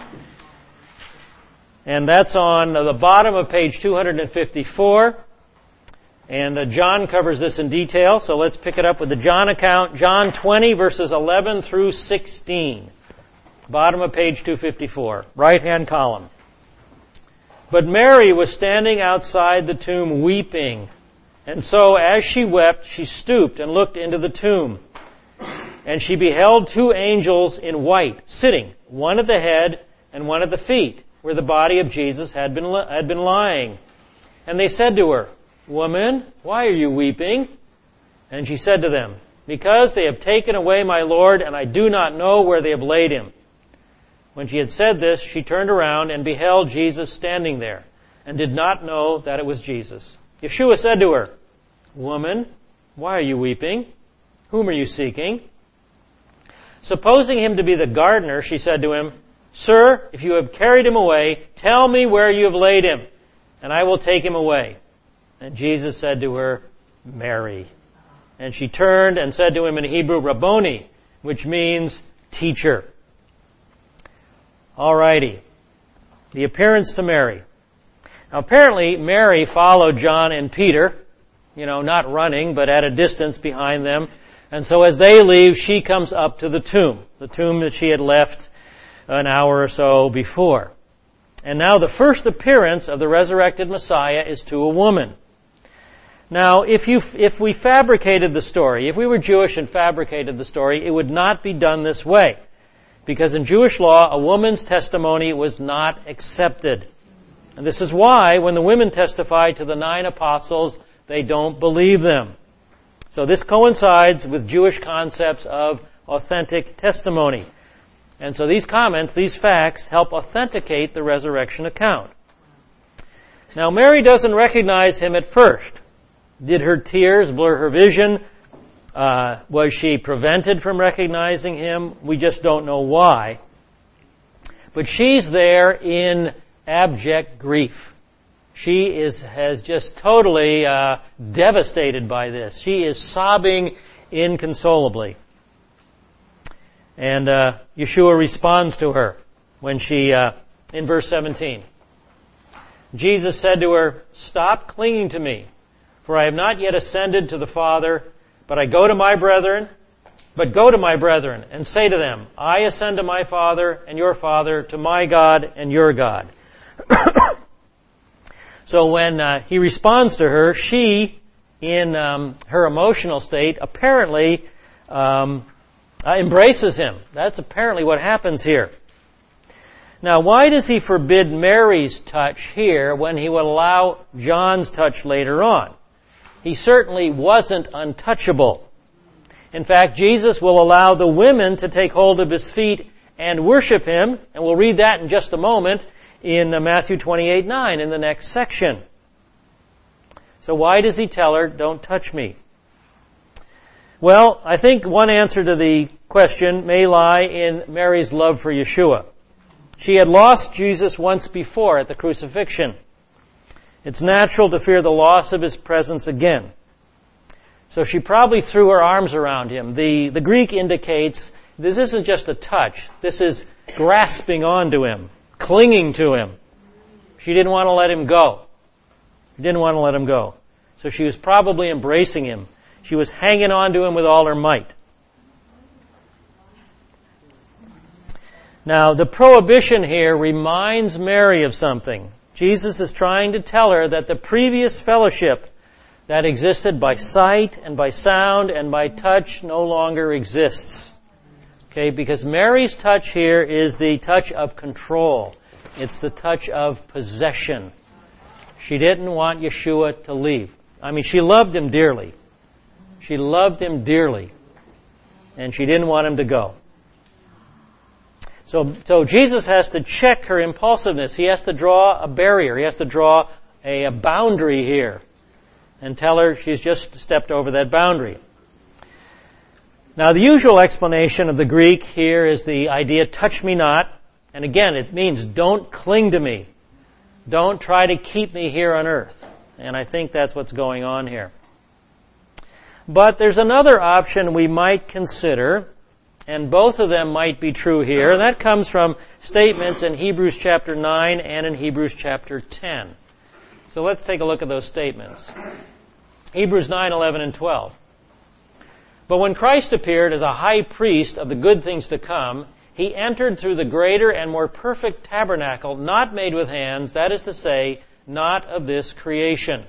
And that's on the bottom of page two fifty-four. And uh, John covers this in detail, so let's pick it up with the John account. John twenty, verses eleven through sixteen. Bottom of page two fifty-four, right-hand column. But Mary was standing outside the tomb weeping. And so as she wept, she stooped and looked into the tomb. And she beheld two angels in white, sitting, one at the head and one at the feet, where the body of Jesus had been had been lying. And they said to her, Woman, why are you weeping? And she said to them, Because they have taken away my Lord, and I do not know where they have laid him. When she had said this, she turned around and beheld Jesus standing there, and did not know that it was Jesus. Yeshua said to her, Woman, why are you weeping? Whom are you seeking? Supposing him to be the gardener, she said to him, Sir, if you have carried him away, tell me where you have laid him, and I will take him away. And Jesus said to her, Mary. And she turned and said to him in Hebrew, Rabboni, which means teacher. Alrighty. The appearance to Mary. Now apparently Mary followed John and Peter, you know, not running, but at a distance behind them. And so as they leave, she comes up to the tomb, the tomb that she had left an hour or so before. And now the first appearance of the resurrected Messiah is to a woman. Now, if you, if we fabricated the story, if we were Jewish and fabricated the story, it would not be done this way. Because in Jewish law, a woman's testimony was not accepted. And this is why, when the women testify to the nine apostles, they don't believe them. So this coincides with Jewish concepts of authentic testimony. And so these comments, these facts, help authenticate the resurrection account. Now, Mary doesn't recognize him at first. Did her tears blur her vision? Uh, was she prevented from recognizing him? We just don't know why. But she's there in abject grief. She is has just totally uh, devastated by this. She is sobbing inconsolably. And uh, Yeshua responds to her when she, uh, in verse seventeen. Jesus said to her, Stop clinging to me, for I have not yet ascended to the Father, but I go to my brethren, but go to my brethren and say to them, I ascend to my Father and your Father, to my God and your God. So when uh, he responds to her, she, in um, her emotional state, apparently um, uh, embraces him. That's apparently what happens here. Now, why does he forbid Mary's touch here when he would allow John's touch later on? He certainly wasn't untouchable. In fact, Jesus will allow the women to take hold of his feet and worship him, and we'll read that in just a moment in Matthew twenty-eight nine in the next section. So why does he tell her, don't touch me? Well, I think one answer to the question may lie in Mary's love for Yeshua. She had lost Jesus once before at the crucifixion. It's natural to fear the loss of his presence again. So she probably threw her arms around him. The, the Greek indicates this isn't just a touch. This is grasping onto him, clinging to him. She didn't want to let him go. She didn't want to let him go. So she was probably embracing him. She was hanging on to him with all her might. Now, the prohibition here reminds Mary of something. Jesus is trying to tell her that the previous fellowship that existed by sight and by sound and by touch no longer exists. Okay, because Mary's touch here is the touch of control. It's the touch of possession. She didn't want Yeshua to leave. I mean, she loved him dearly. She loved him dearly. And she didn't want him to go. So, so Jesus has to check her impulsiveness. He has to draw a barrier. He has to draw a, a boundary here and tell her she's just stepped over that boundary. Now, the usual explanation of the Greek here is the idea, touch me not. And again, it means don't cling to me. Don't try to keep me here on earth. And I think that's what's going on here. But there's another option we might consider, and both of them might be true here, and that comes from statements in Hebrews chapter nine and in Hebrews chapter ten. So let's take a look at those statements. Hebrews nine, eleven, and twelve. But when Christ appeared as a high priest of the good things to come, he entered through the greater and more perfect tabernacle, not made with hands, that is to say, not of this creation.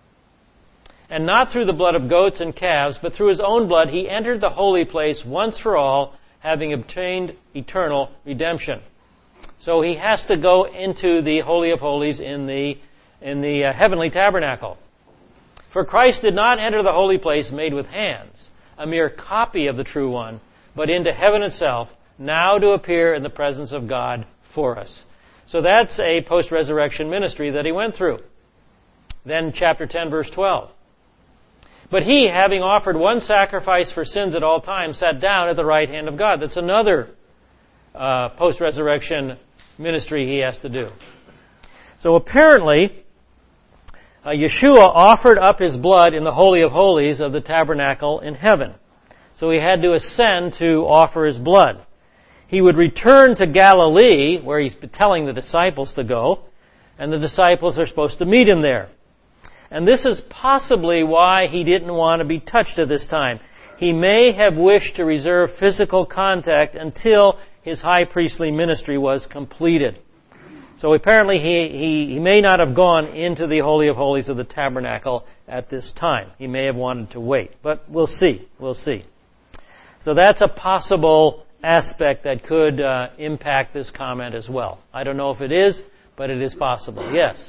And not through the blood of goats and calves, but through his own blood he entered the holy place once for all, having obtained eternal redemption. So he has to go into the Holy of Holies in the, in the uh, heavenly tabernacle. For Christ did not enter the holy place made with hands, a mere copy of the true one, but into heaven itself, now to appear in the presence of God for us. So that's a post-resurrection ministry that he went through. Then chapter ten, verse twelve. But he, having offered one sacrifice for sins at all times, sat down at the right hand of God. That's another uh, post-resurrection ministry he has to do. So apparently, uh, Yeshua offered up his blood in the Holy of Holies of the tabernacle in heaven. So he had to ascend to offer his blood. He would return to Galilee, where he's telling the disciples to go, and the disciples are supposed to meet him there. And this is possibly why he didn't want to be touched at this time. He may have wished to reserve physical contact until his high priestly ministry was completed. So apparently he, he, he may not have gone into the Holy of Holies of the tabernacle at this time. He may have wanted to wait. But we'll see. We'll see. So that's a possible aspect that could uh, impact this comment as well. I don't know if it is, but it is possible. Yes?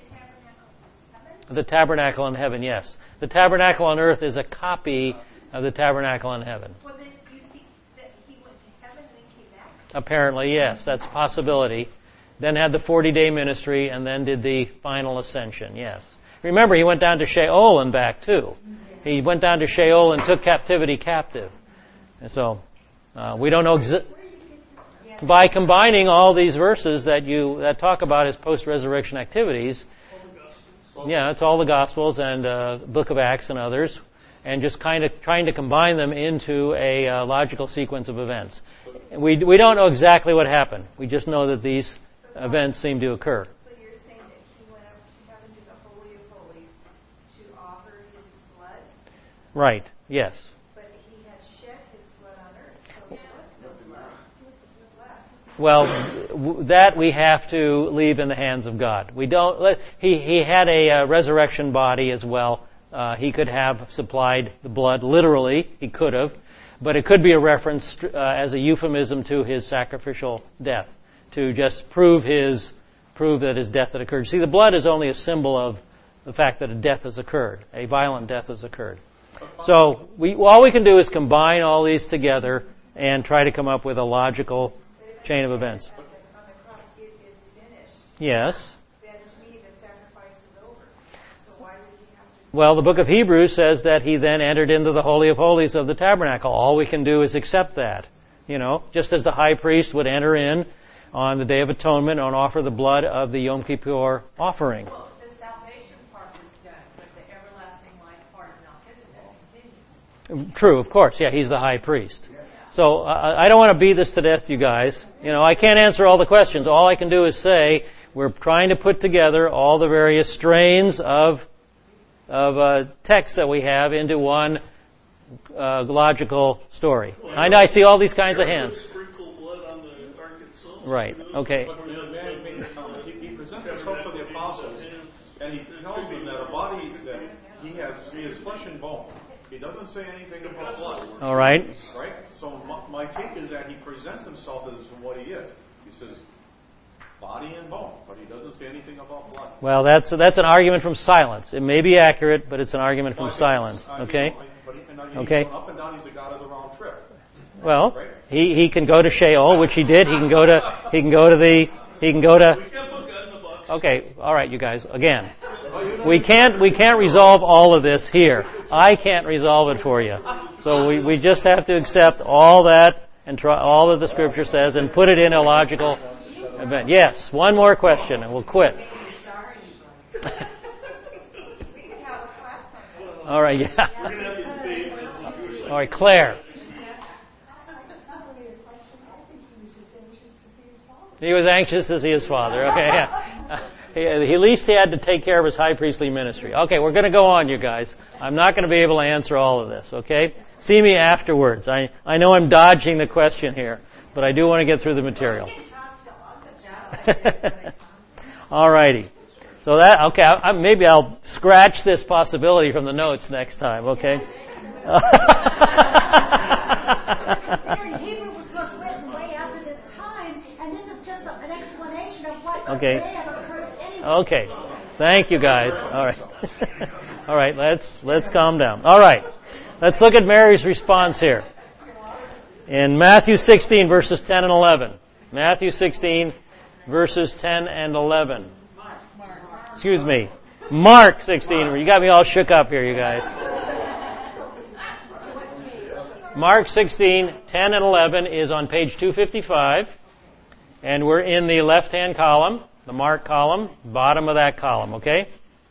The tabernacle in heaven, yes. The tabernacle on earth is a copy of the tabernacle in heaven. Well, then you see that he went to heaven and then came back? Apparently, yes. That's a possibility. Then had the forty-day ministry and then did the final ascension, yes. Remember, he went down to Sheol and back, too. He went down to Sheol and took captivity captive. And so, uh, we don't know exa- by combining all these verses that you that talk about his post-resurrection activities. Yeah, it's all the Gospels and uh, Book of Acts and others, and just kind of trying to combine them into a uh, logical sequence of events. We we don't know exactly what happened. We just know that these events seem to occur. So you're saying that he went up to heaven to the Holy of Holies to offer his blood? Right, yes. But he had shed his blood on earth, so there was no blood. Left. Well, w- that we have to leave in the hands of God. We don't. Let, he he had a uh, resurrection body as well. Uh, he could have supplied the blood literally. He could have, but it could be a reference uh, as a euphemism to his sacrificial death, to just prove his prove that his death had occurred. See, the blood is only a symbol of the fact that a death has occurred, a violent death has occurred. So we all we can do is combine all these together and try to come up with a logical chain of events. On the cross, it is finished. Yes. Then to me, the sacrifice was over. So why did he have to Well, the book of Hebrews says that he then entered into the Holy of Holies of the tabernacle. All we can do is accept that. You know, just as the high priest would enter in on the Day of Atonement and offer the blood of the Yom Kippur offering. Well, the salvation part is done, but the everlasting life part of Melchizedek continues. True, of course. Yeah, he's the high priest. So uh, I don't want to beat this to death, you guys. You know, I can't answer all the questions. All I can do is say we're trying to put together all the various strains of of uh, text that we have into one uh, logical story. I know I see all these kinds of hands. Right. Okay. But the man made the comment. He, he presents himself to the apostles, and he tells them that a body that he has, he is flesh and bone. He doesn't say anything about blood. All right. Right? So my, my take is that he presents himself as what he is. He says body and bone, but he doesn't say anything about blood. Well, that's that's an argument from silence. It may be accurate, but it's an argument from Well, silence. I mean, Okay? But he, and Okay. Up and down, he's the God of the round trip. Well, Right? he he can go to Sheol, which he did. He can go to he can go to the he can go to. Okay, all right, you guys. Again, we can't we can't resolve all of this here. I can't resolve it for you. So we we just have to accept all that and try all that the Scripture says and put it in a logical event. Yes, one more question and we'll quit. We could have a class on it. All right, yeah. All right, Claire. He was anxious to see his father. Okay, yeah. He, at least he had to take care of his high priestly ministry. Okay, we're going to go on, you guys. I'm not going to be able to answer all of this, okay? See me afterwards. I, I know I'm dodging the question here, but I do want to get through the material. All righty. So that, okay, I, I, maybe I'll scratch this possibility from the notes next time, okay? Considering Hebrew was written way after this time, and this is just an explanation of what Okay. may have occurred anyway. Okay. Thank you, guys. All right. All right, let's let's calm down. All right. Let's look at Mary's response here. In Matthew sixteen, verses ten and eleven. Matthew sixteen, verses ten and eleven. Excuse me. Mark sixteen. You got me all shook up here, you guys. Mark sixteen, ten and eleven is on page two fifty-five. And we're in the left-hand column, the Mark column, bottom of that column, okay?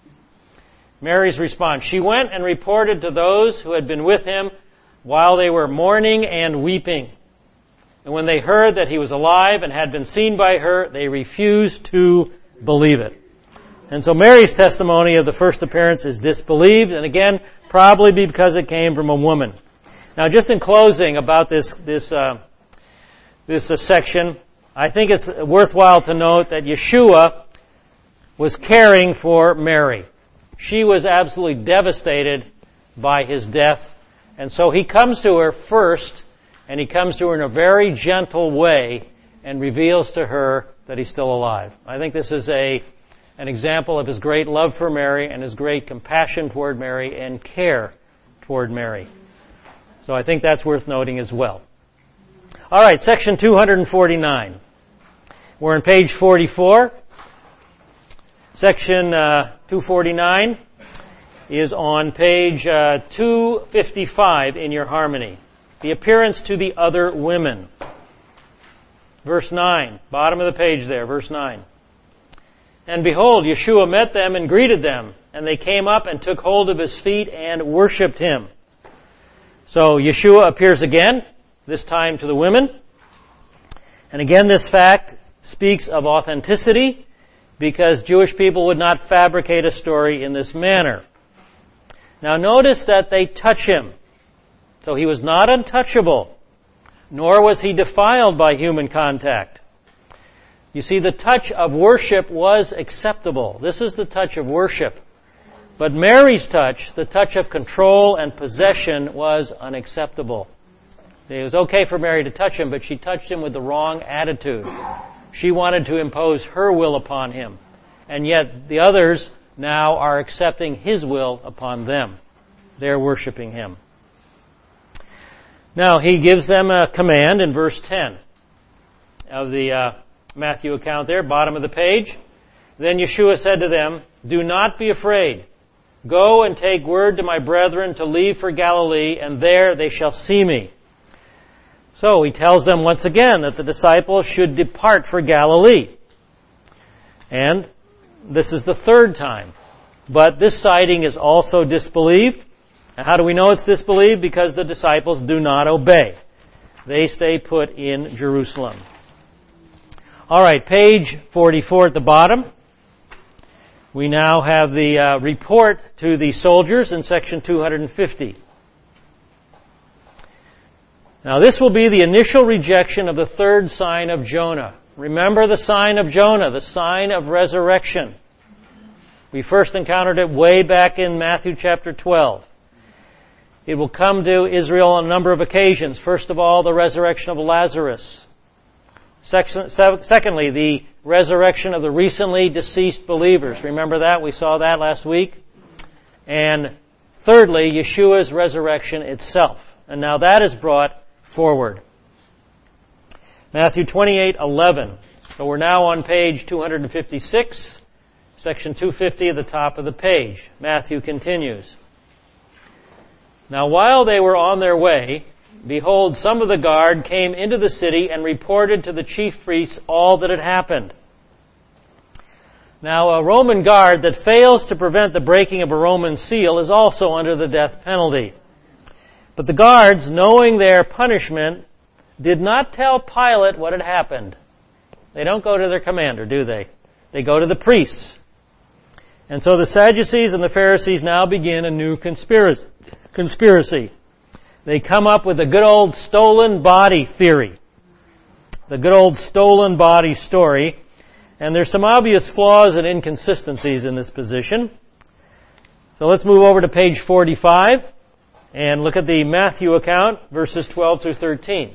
Mary's response. She went and reported to those who had been with him while they were mourning and weeping. And when they heard that he was alive and had been seen by her, they refused to believe it. And so Mary's testimony of the first appearance is disbelieved, and again, probably because it came from a woman. Now, just in closing about this this uh, this uh, section, I think it's worthwhile to note that Yeshua was caring for Mary. She was absolutely devastated by his death, and so he comes to her first, and he comes to her in a very gentle way and reveals to her that he's still alive. I think this is a an example of his great love for Mary and his great compassion toward Mary and care toward Mary. So I think that's worth noting as well. All right, section two forty-nine. We're on page forty-four. Section uh, two forty-nine is on page uh, two fifty-five in your harmony. The appearance to the other women. Verse nine, bottom of the page there, verse nine. And behold, Yeshua met them and greeted them, and they came up and took hold of his feet and worshipped him. So Yeshua appears again, this time to the women. And again, this fact speaks of authenticity because Jewish people would not fabricate a story in this manner. Now notice that they touch him. So he was not untouchable, nor was he defiled by human contact. You see, the touch of worship was acceptable. This is the touch of worship. But Mary's touch, the touch of control and possession, was unacceptable. It was okay for Mary to touch him, but she touched him with the wrong attitude. She wanted to impose her will upon him. And yet the others now are accepting his will upon them. They're worshiping him. Now, he gives them a command in verse ten of the uh, Matthew account there, bottom of the page. Then Yeshua said to them, "Do not be afraid. Go and take word to my brethren to leave for Galilee, and there they shall see me. So he tells them once again that the disciples should depart for Galilee. And this is the third time. But this sighting is also disbelieved. And how do we know it's disbelieved? Because the disciples do not obey. They stay put in Jerusalem. All right, page forty-four at the bottom. We now have the uh, report to the soldiers in section two hundred fifty. Now this will be the initial rejection of the third sign of Jonah. Remember the sign of Jonah, the sign of resurrection. We first encountered it way back in Matthew chapter twelve. It will come to Israel on a number of occasions. First of all, the resurrection of Lazarus. Secondly, the resurrection of the recently deceased believers. Remember that? We saw that last week. And thirdly, Yeshua's resurrection itself. And now that is brought forward. Matthew twenty-eight eleven. So we're now on page two hundred fifty-six, section two fifty at the top of the page. Matthew continues. Now while they were on their way, behold, some of the guard came into the city and reported to the chief priests all that had happened. Now a Roman guard that fails to prevent the breaking of a Roman seal is also under the death penalty. But the guards, knowing their punishment, did not tell Pilate what had happened. They don't go to their commander, do they? They go to the priests. And so the Sadducees and the Pharisees now begin a new conspiracy. conspiracy. They come up with the good old stolen body theory. The good old stolen body story. And there's some obvious flaws and inconsistencies in this position. So let's move over to page forty-five and look at the Matthew account, verses twelve through thirteen.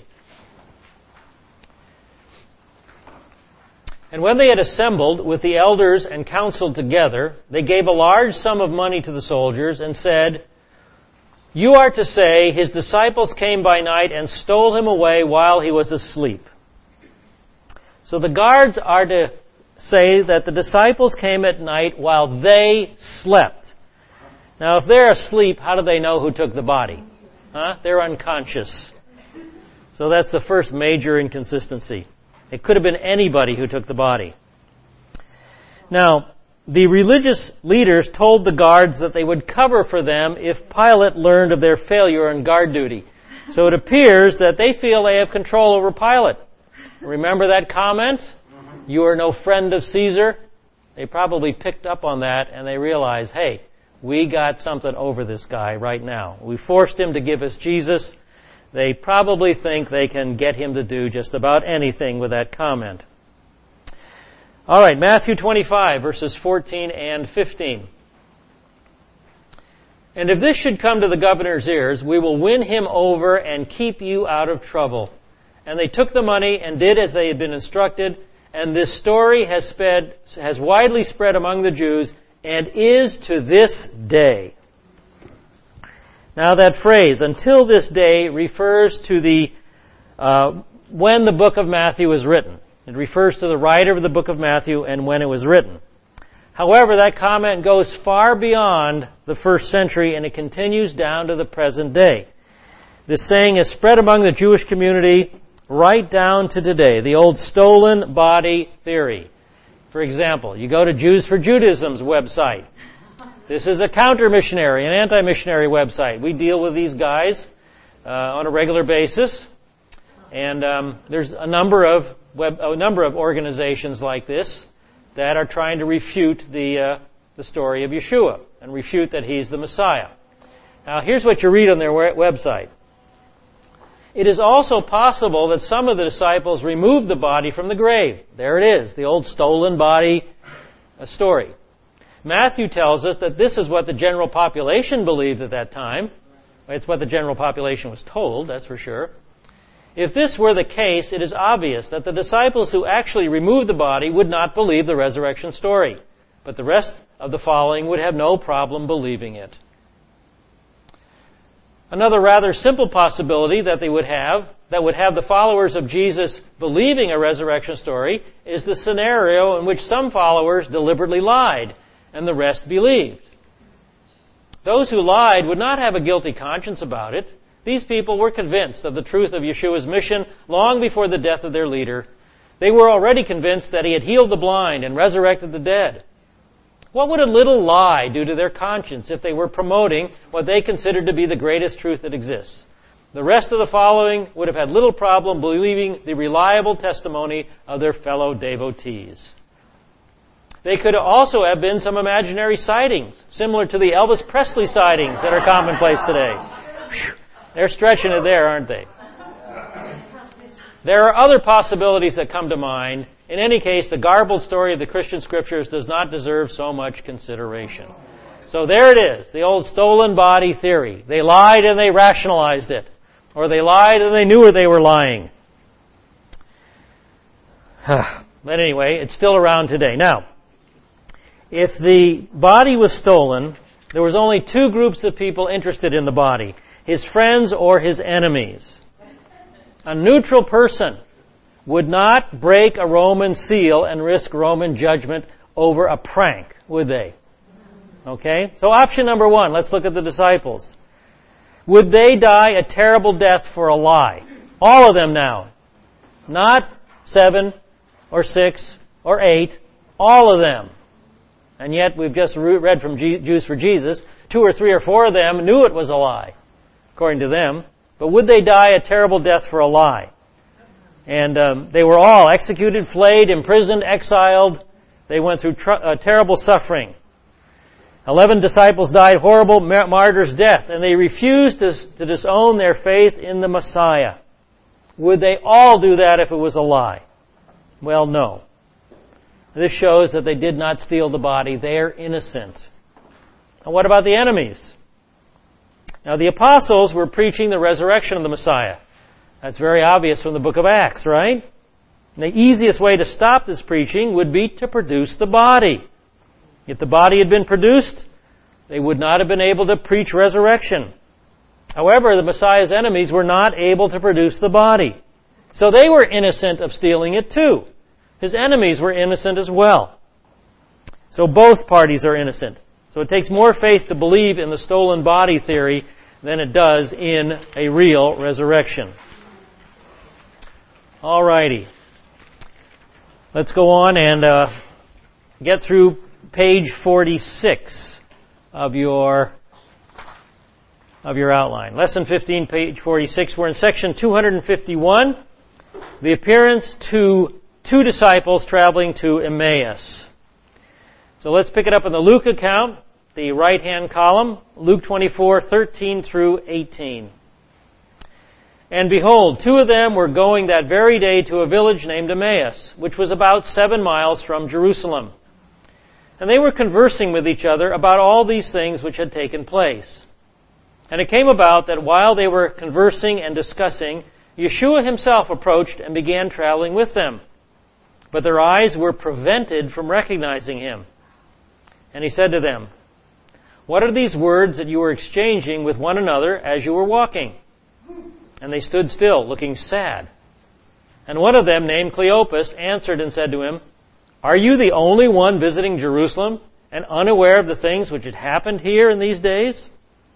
And when they had assembled with the elders and counseled together, they gave a large sum of money to the soldiers and said, You are to say, his disciples came by night and stole him away while he was asleep. So the guards are to say that the disciples came at night while they slept. Now if they're asleep, how do they know who took the body? Huh? They're unconscious. So that's the first major inconsistency. It could have been anybody who took the body. Now, the religious leaders told the guards that they would cover for them if Pilate learned of their failure on guard duty. So it appears that they feel they have control over Pilate. Remember that comment? You are no friend of Caesar? They probably picked up on that and they realized, hey, we got something over this guy right now. We forced him to give us Jesus. They probably think they can get him to do just about anything with that comment. All right, Matthew twenty-five, verses fourteen and fifteen. And if this should come to the governor's ears, we will win him over and keep you out of trouble. And they took the money and did as they had been instructed, and this story has spread, has widely spread among the Jews and is to this day. Now that phrase, until this day, refers to the uh, when the book of Matthew was written. It refers to the writer of the book of Matthew and when it was written. However, that comment goes far beyond the first century and it continues down to the present day. This saying is spread among the Jewish community right down to today, the old stolen body theory. For example, you go to Jews for Judaism's website. This is a counter-missionary, an anti-missionary website. We deal with these guys uh, on a regular basis. And um, there's a number of web, a number of organizations like this that are trying to refute the uh, the story of Yeshua and refute that he's the Messiah. Now, here's what you read on their website. It is also possible that some of the disciples removed the body from the grave. There it is, the old stolen body uh, story. Matthew tells us that this is what the general population believed at that time. It's what the general population was told, that's for sure. If this were the case, it is obvious that the disciples who actually removed the body would not believe the resurrection story, but the rest of the following would have no problem believing it. Another rather simple possibility that they would have, that would have the followers of Jesus believing a resurrection story, is the scenario in which some followers deliberately lied and the rest believed. Those who lied would not have a guilty conscience about it. These people were convinced of the truth of Yeshua's mission long before the death of their leader. They were already convinced that he had healed the blind and resurrected the dead. What would a little lie do to their conscience if they were promoting what they considered to be the greatest truth that exists? The rest of the following would have had little problem believing the reliable testimony of their fellow devotees. They could also have been some imaginary sightings, similar to the Elvis Presley sightings that are commonplace today. Whew. They're stretching it there, aren't they? There are other possibilities that come to mind. In any case, the garbled story of the Christian scriptures does not deserve so much consideration. So there it is, the old stolen body theory. They lied and they rationalized it. Or they lied and they knew they were lying. But anyway, it's still around today. Now, if the body was stolen, there was only two groups of people interested in the body: his friends or his enemies. A neutral person would not break a Roman seal and risk Roman judgment over a prank, would they? Okay? So option number one, let's look at the disciples. Would they die a terrible death for a lie? All of them now. Not seven or six or eight. All of them. And yet we've just read from Jews for Jesus, two or three or four of them knew it was a lie, according to them. But would they die a terrible death for a lie? And um, they were all executed, flayed, imprisoned, exiled. They went through tr- uh, terrible suffering. Eleven disciples died horrible mar- martyrs' death, and they refused to, to disown their faith in the Messiah. Would they all do that if it was a lie? Well, no. This shows that they did not steal the body. They are innocent. And what about the enemies? Now, the apostles were preaching the resurrection of the Messiah. That's very obvious from the book of Acts, right? And the easiest way to stop this preaching would be to produce the body. If the body had been produced, they would not have been able to preach resurrection. However, the Messiah's enemies were not able to produce the body. So they were innocent of stealing it too. His enemies were innocent as well. So both parties are innocent. So it takes more faith to believe in the stolen body theory than it does in a real resurrection. Alrighty. Let's go on and uh, get through page forty-six of your of your outline. Lesson fifteen, page forty-six. We're in section two hundred fifty-one. The appearance to two disciples traveling to Emmaus. So let's pick it up in the Luke account, the right-hand column, Luke twenty-four, thirteen through eighteen. And behold, two of them were going that very day to a village named Emmaus, which was about seven miles from Jerusalem. And they were conversing with each other about all these things which had taken place. And it came about that while they were conversing and discussing, Yeshua himself approached and began traveling with them. But their eyes were prevented from recognizing him. And he said to them, "What are these words that you were exchanging with one another as you were walking?" And they stood still, looking sad. And one of them, named Cleopas, answered and said to him, "Are you the only one visiting Jerusalem and unaware of the things which had happened here in these days?"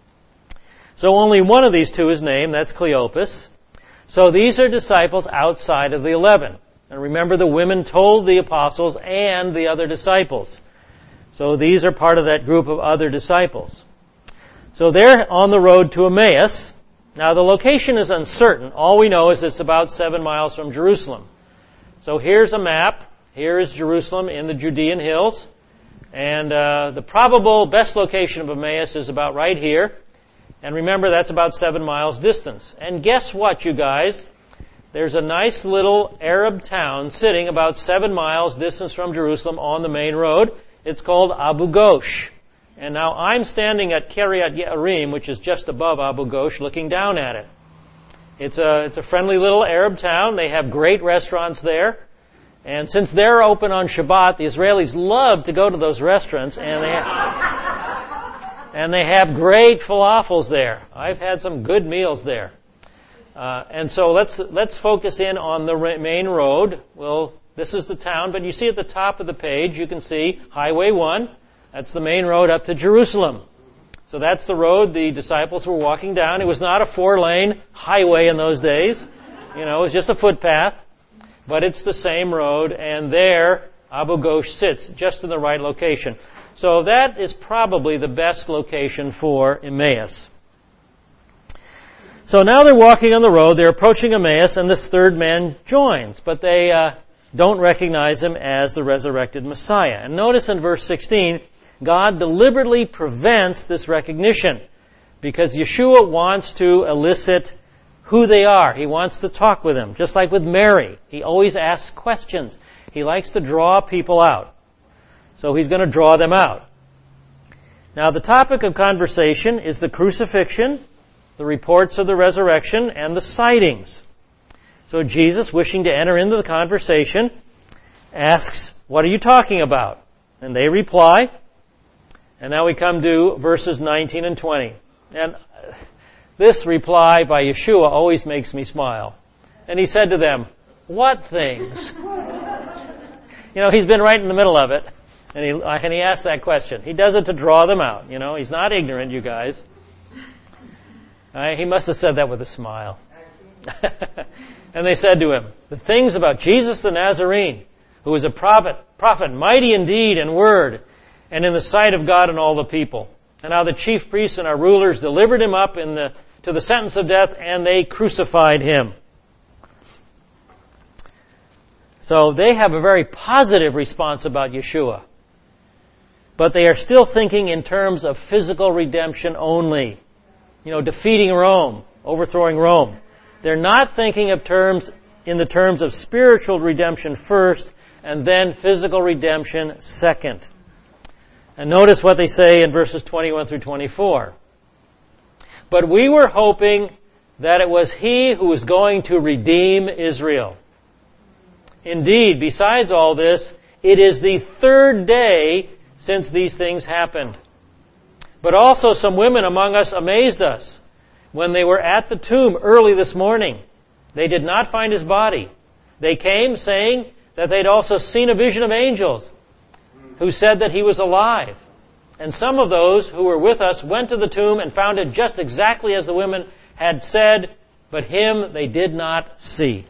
So only one of these two is named, that's Cleopas. So these are disciples outside of the eleven. And remember, the women told the apostles and the other disciples. So these are part of that group of other disciples. So they're on the road to Emmaus. Now the location is uncertain. All we know is it's about seven miles from Jerusalem. So here's a map. Here is Jerusalem in the Judean hills. And uh, the probable best location of Emmaus is about right here. And remember, that's about seven miles distance. And guess what, you guys? There's a nice little Arab town sitting about seven miles distance from Jerusalem on the main road. It's called Abu Ghosh. And now I'm standing at Kiryat Ye'arim, which is just above Abu Ghosh, looking down at it. It's a, it's a friendly little Arab town. They have great restaurants there. And since they're open on Shabbat, the Israelis love to go to those restaurants, and they have, and they have great falafels there. I've had some good meals there. Uh, and so let's let's focus in on the main road. Well, this is the town, but you see at the top of the page, you can see Highway one. That's the main road up to Jerusalem. So that's the road the disciples were walking down. It was not a four-lane highway in those days. You know, it was just a footpath. But it's the same road, and there Abu Ghosh sits, just in the right location. So that is probably the best location for Emmaus. So now they're walking on the road, they're approaching Emmaus, and this third man joins, but they uh, don't recognize him as the resurrected Messiah. And notice in verse sixteen, God deliberately prevents this recognition because Yeshua wants to elicit who they are. He wants to talk with them, just like with Mary. He always asks questions. He likes to draw people out. So he's going to draw them out. Now the topic of conversation is the crucifixion, the reports of the resurrection, and the sightings. So Jesus, wishing to enter into the conversation, asks, "What are you talking about?" And they reply. And now we come to verses nineteen and twenty. And this reply by Yeshua always makes me smile. And he said to them, "What things?" You know, he's been right in the middle of it. And he, and he asked that question. He does it to draw them out. You know, he's not ignorant, you guys. Uh, he must have said that with a smile. And they said to him, "The things about Jesus the Nazarene, who is a prophet, prophet, mighty in deed and word, and in the sight of God and all the people. And how the chief priests and our rulers delivered him up in the, to the sentence of death, and they crucified him." So they have a very positive response about Yeshua. But they are still thinking in terms of physical redemption only. You know, defeating Rome, overthrowing Rome. They're not thinking of terms in the terms of spiritual redemption first, and then physical redemption second. And notice what they say in verses twenty-one through twenty-four. "But we were hoping that it was he who was going to redeem Israel. Indeed, besides all this, it is the third day since these things happened. But also some women among us amazed us when they were at the tomb early this morning. They did not find his body. They came saying that they'd also seen a vision of angels who said that he was alive. And some of those who were with us went to the tomb and found it just exactly as the women had said, but him they did not see."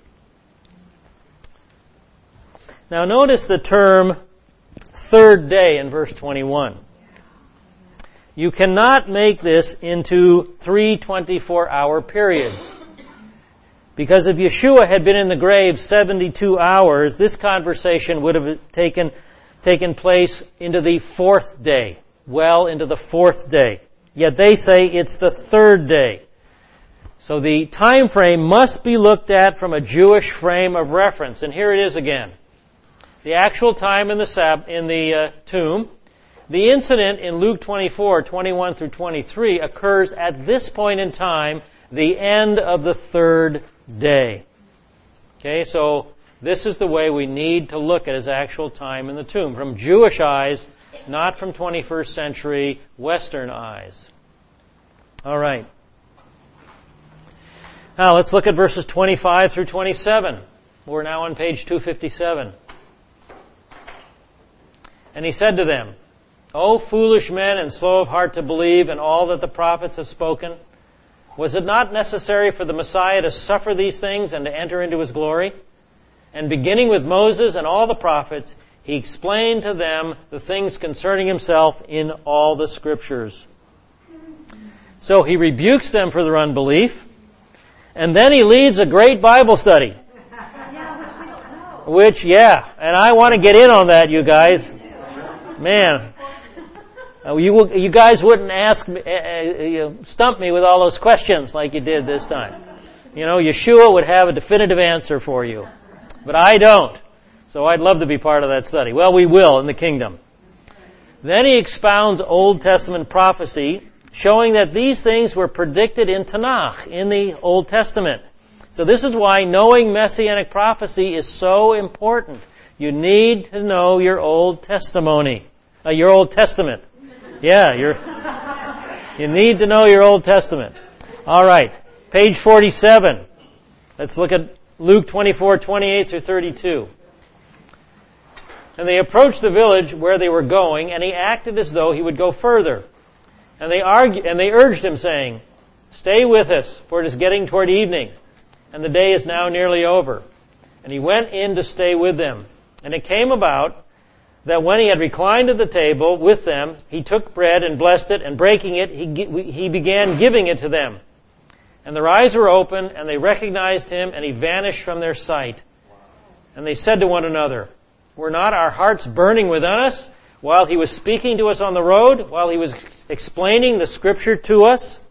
Now notice the term third day in verse twenty-one. You cannot make this into three twenty-four hour periods. Because if Yeshua had been in the grave seventy-two hours, this conversation would have taken, taken place into the fourth day. Well into the fourth day. Yet they say it's the third day. So the time frame must be looked at from a Jewish frame of reference. And here it is again. The actual time in the sab- in the uh, tomb. The incident in Luke twenty-four, twenty-one through twenty-three occurs at this point in time, the end of the third day. Okay, so this is the way we need to look at his actual time in the tomb, from Jewish eyes, not from twenty-first century Western eyes. All right. Now let's look at verses twenty-five through twenty-seven. We're now on page two fifty-seven. "And he said to them, O foolish men and slow of heart to believe in all that the prophets have spoken, was it not necessary for the Messiah to suffer these things and to enter into his glory? And beginning with Moses and all the prophets, he explained to them the things concerning himself in all the scriptures." So he rebukes them for their unbelief, and then he leads a great Bible study. Yeah, which we don't know. Which, yeah, and I want to get in on that, you guys. Man, uh, you you guys wouldn't ask me, uh, uh, you stump me with all those questions like you did this time. You know, Yeshua would have a definitive answer for you, but I don't. So I'd love to be part of that study. Well, we will in the kingdom. Then he expounds Old Testament prophecy, showing that these things were predicted in Tanakh, in the Old Testament. So this is why knowing Messianic prophecy is so important. You need to know your Old Testimony, uh, your Old Testament. Yeah, you're, you need to know your Old Testament. All right, page forty-seven. Let's look at Luke twenty-four, twenty-eight through thirty-two. "And they approached the village where they were going, and he acted as though he would go further. And they argue, and they urged him, saying, "Stay with us, for it is getting toward evening, and the day is now nearly over." And he went in to stay with them. And it came about that when he had reclined at the table with them, he took bread and blessed it, and breaking it, he, he began giving it to them. And their eyes were open, and they recognized him, and he vanished from their sight. And they said to one another, "Were not our hearts burning within us while he was speaking to us on the road, while he was explaining the Scripture to us?"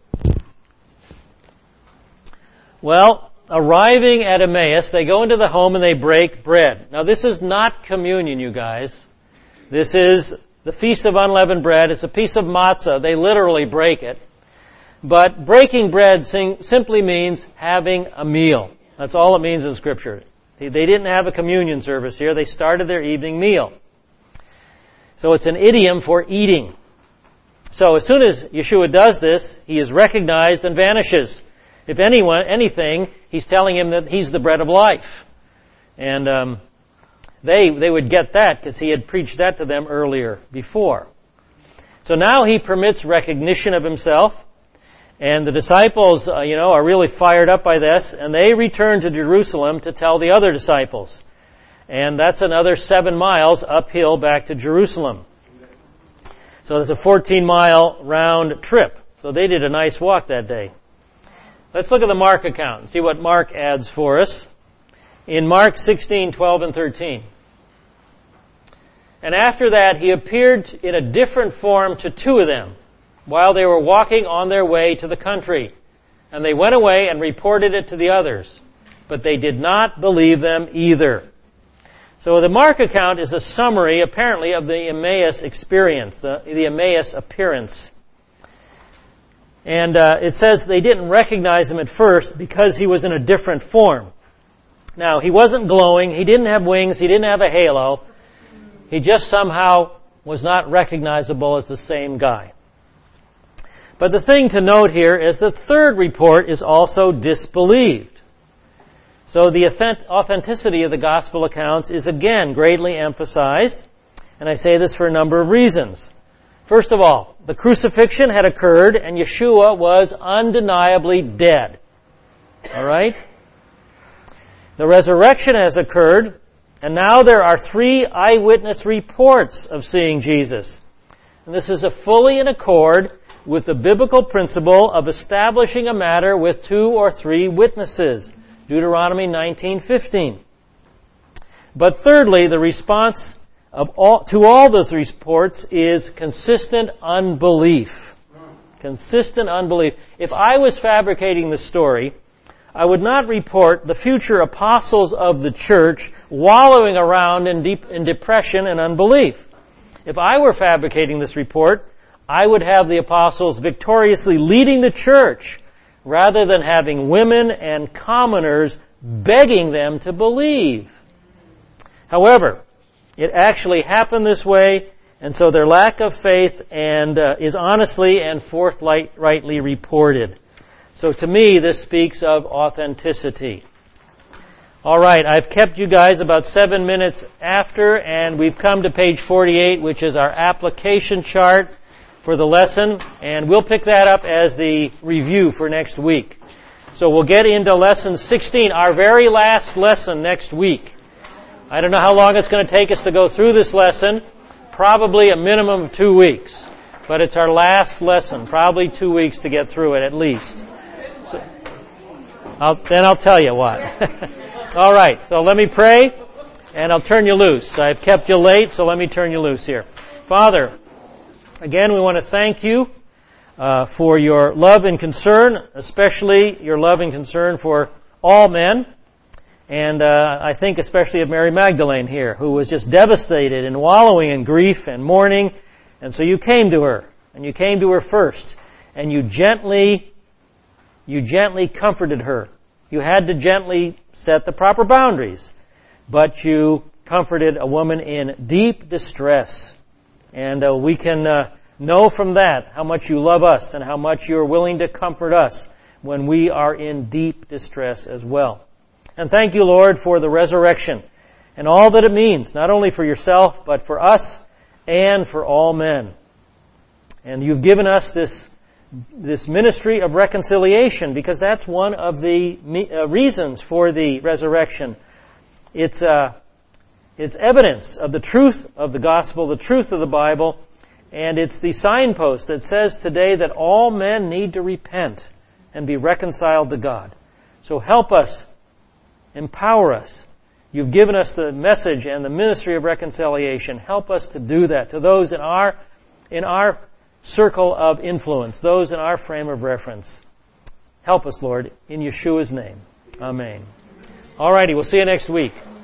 Well, arriving at Emmaus, they go into the home and they break bread. Now, this is not communion, you guys. This is the Feast of Unleavened Bread. It's a piece of matzah. They literally break it. But breaking bread simply means having a meal. That's all it means in Scripture. They didn't have a communion service here. They started their evening meal. So it's an idiom for eating. So as soon as Yeshua does this, he is recognized and vanishes. If anyone, anything, he's telling him that he's the bread of life. And um, they they would get that because he had preached that to them earlier before. So now he permits recognition of himself. And the disciples, uh, you know, are really fired up by this. And they return to Jerusalem to tell the other disciples. And that's another seven miles uphill back to Jerusalem. So it's a fourteen mile round trip. So they did a nice walk that day. Let's look at the Mark account and see what Mark adds for us. In Mark sixteen, twelve, and thirteen. "And after that he appeared in a different form to two of them, while they were walking on their way to the country. And they went away and reported it to the others. But they did not believe them either." So the Mark account is a summary, apparently, of the Emmaus experience, the, the Emmaus appearance. And uh, it says they didn't recognize him at first because he was in a different form. Now, he wasn't glowing, he didn't have wings, he didn't have a halo. He just somehow was not recognizable as the same guy. But the thing to note here is the third report is also disbelieved. So the authenticity of the gospel accounts is again greatly emphasized, and I say this for a number of reasons. First of all, the crucifixion had occurred and Yeshua was undeniably dead. All right? The resurrection has occurred, and now there are three eyewitness reports of seeing Jesus. And this is a fully in accord with the biblical principle of establishing a matter with two or three witnesses. Deuteronomy nineteen fifteen. But thirdly, the response of all, to all those reports is consistent unbelief. Consistent unbelief. If I was fabricating the story, I would not report the future apostles of the church wallowing around in deep in depression and unbelief. If I were fabricating this report, I would have the apostles victoriously leading the church rather than having women and commoners begging them to believe. However, it actually happened this way, and so their lack of faith and uh, is honestly and forthrightly reported. So to me, this speaks of authenticity. All right, I've kept you guys about seven minutes after, and we've come to page forty-eight, which is our application chart for the lesson, and we'll pick that up as the review for next week. So we'll get into lesson sixteen, our very last lesson next week. I don't know how long it's going to take us to go through this lesson, probably a minimum of two weeks. But it's our last lesson, probably two weeks to get through it at least. So, I'll, then I'll tell you what. All right, so let me pray, and I'll turn you loose. I've kept you late, so let me turn you loose here. Father, again, we want to thank you uh, for your love and concern, especially your love and concern for all men. And uh, I think especially of Mary Magdalene here, who was just devastated and wallowing in grief and mourning. And so you came to her, and you came to her first, and you gently, you gently comforted her. You had to gently set the proper boundaries, but you comforted a woman in deep distress. And uh, we can uh, know from that how much you love us and how much you're willing to comfort us when we are in deep distress as well. And thank you, Lord, for the resurrection and all that it means, not only for yourself, but for us and for all men. And you've given us this this ministry of reconciliation, because that's one of the uh, reasons for the resurrection. It's uh, it's evidence of the truth of the gospel, the truth of the Bible, and it's the signpost that says today that all men need to repent and be reconciled to God. So help us, empower us. You've given us the message and the ministry of reconciliation. Help us to do that to those in our in our circle of influence, those in our frame of reference. Help us, Lord, in Yeshua's name. Amen. All righty, we'll see you next week.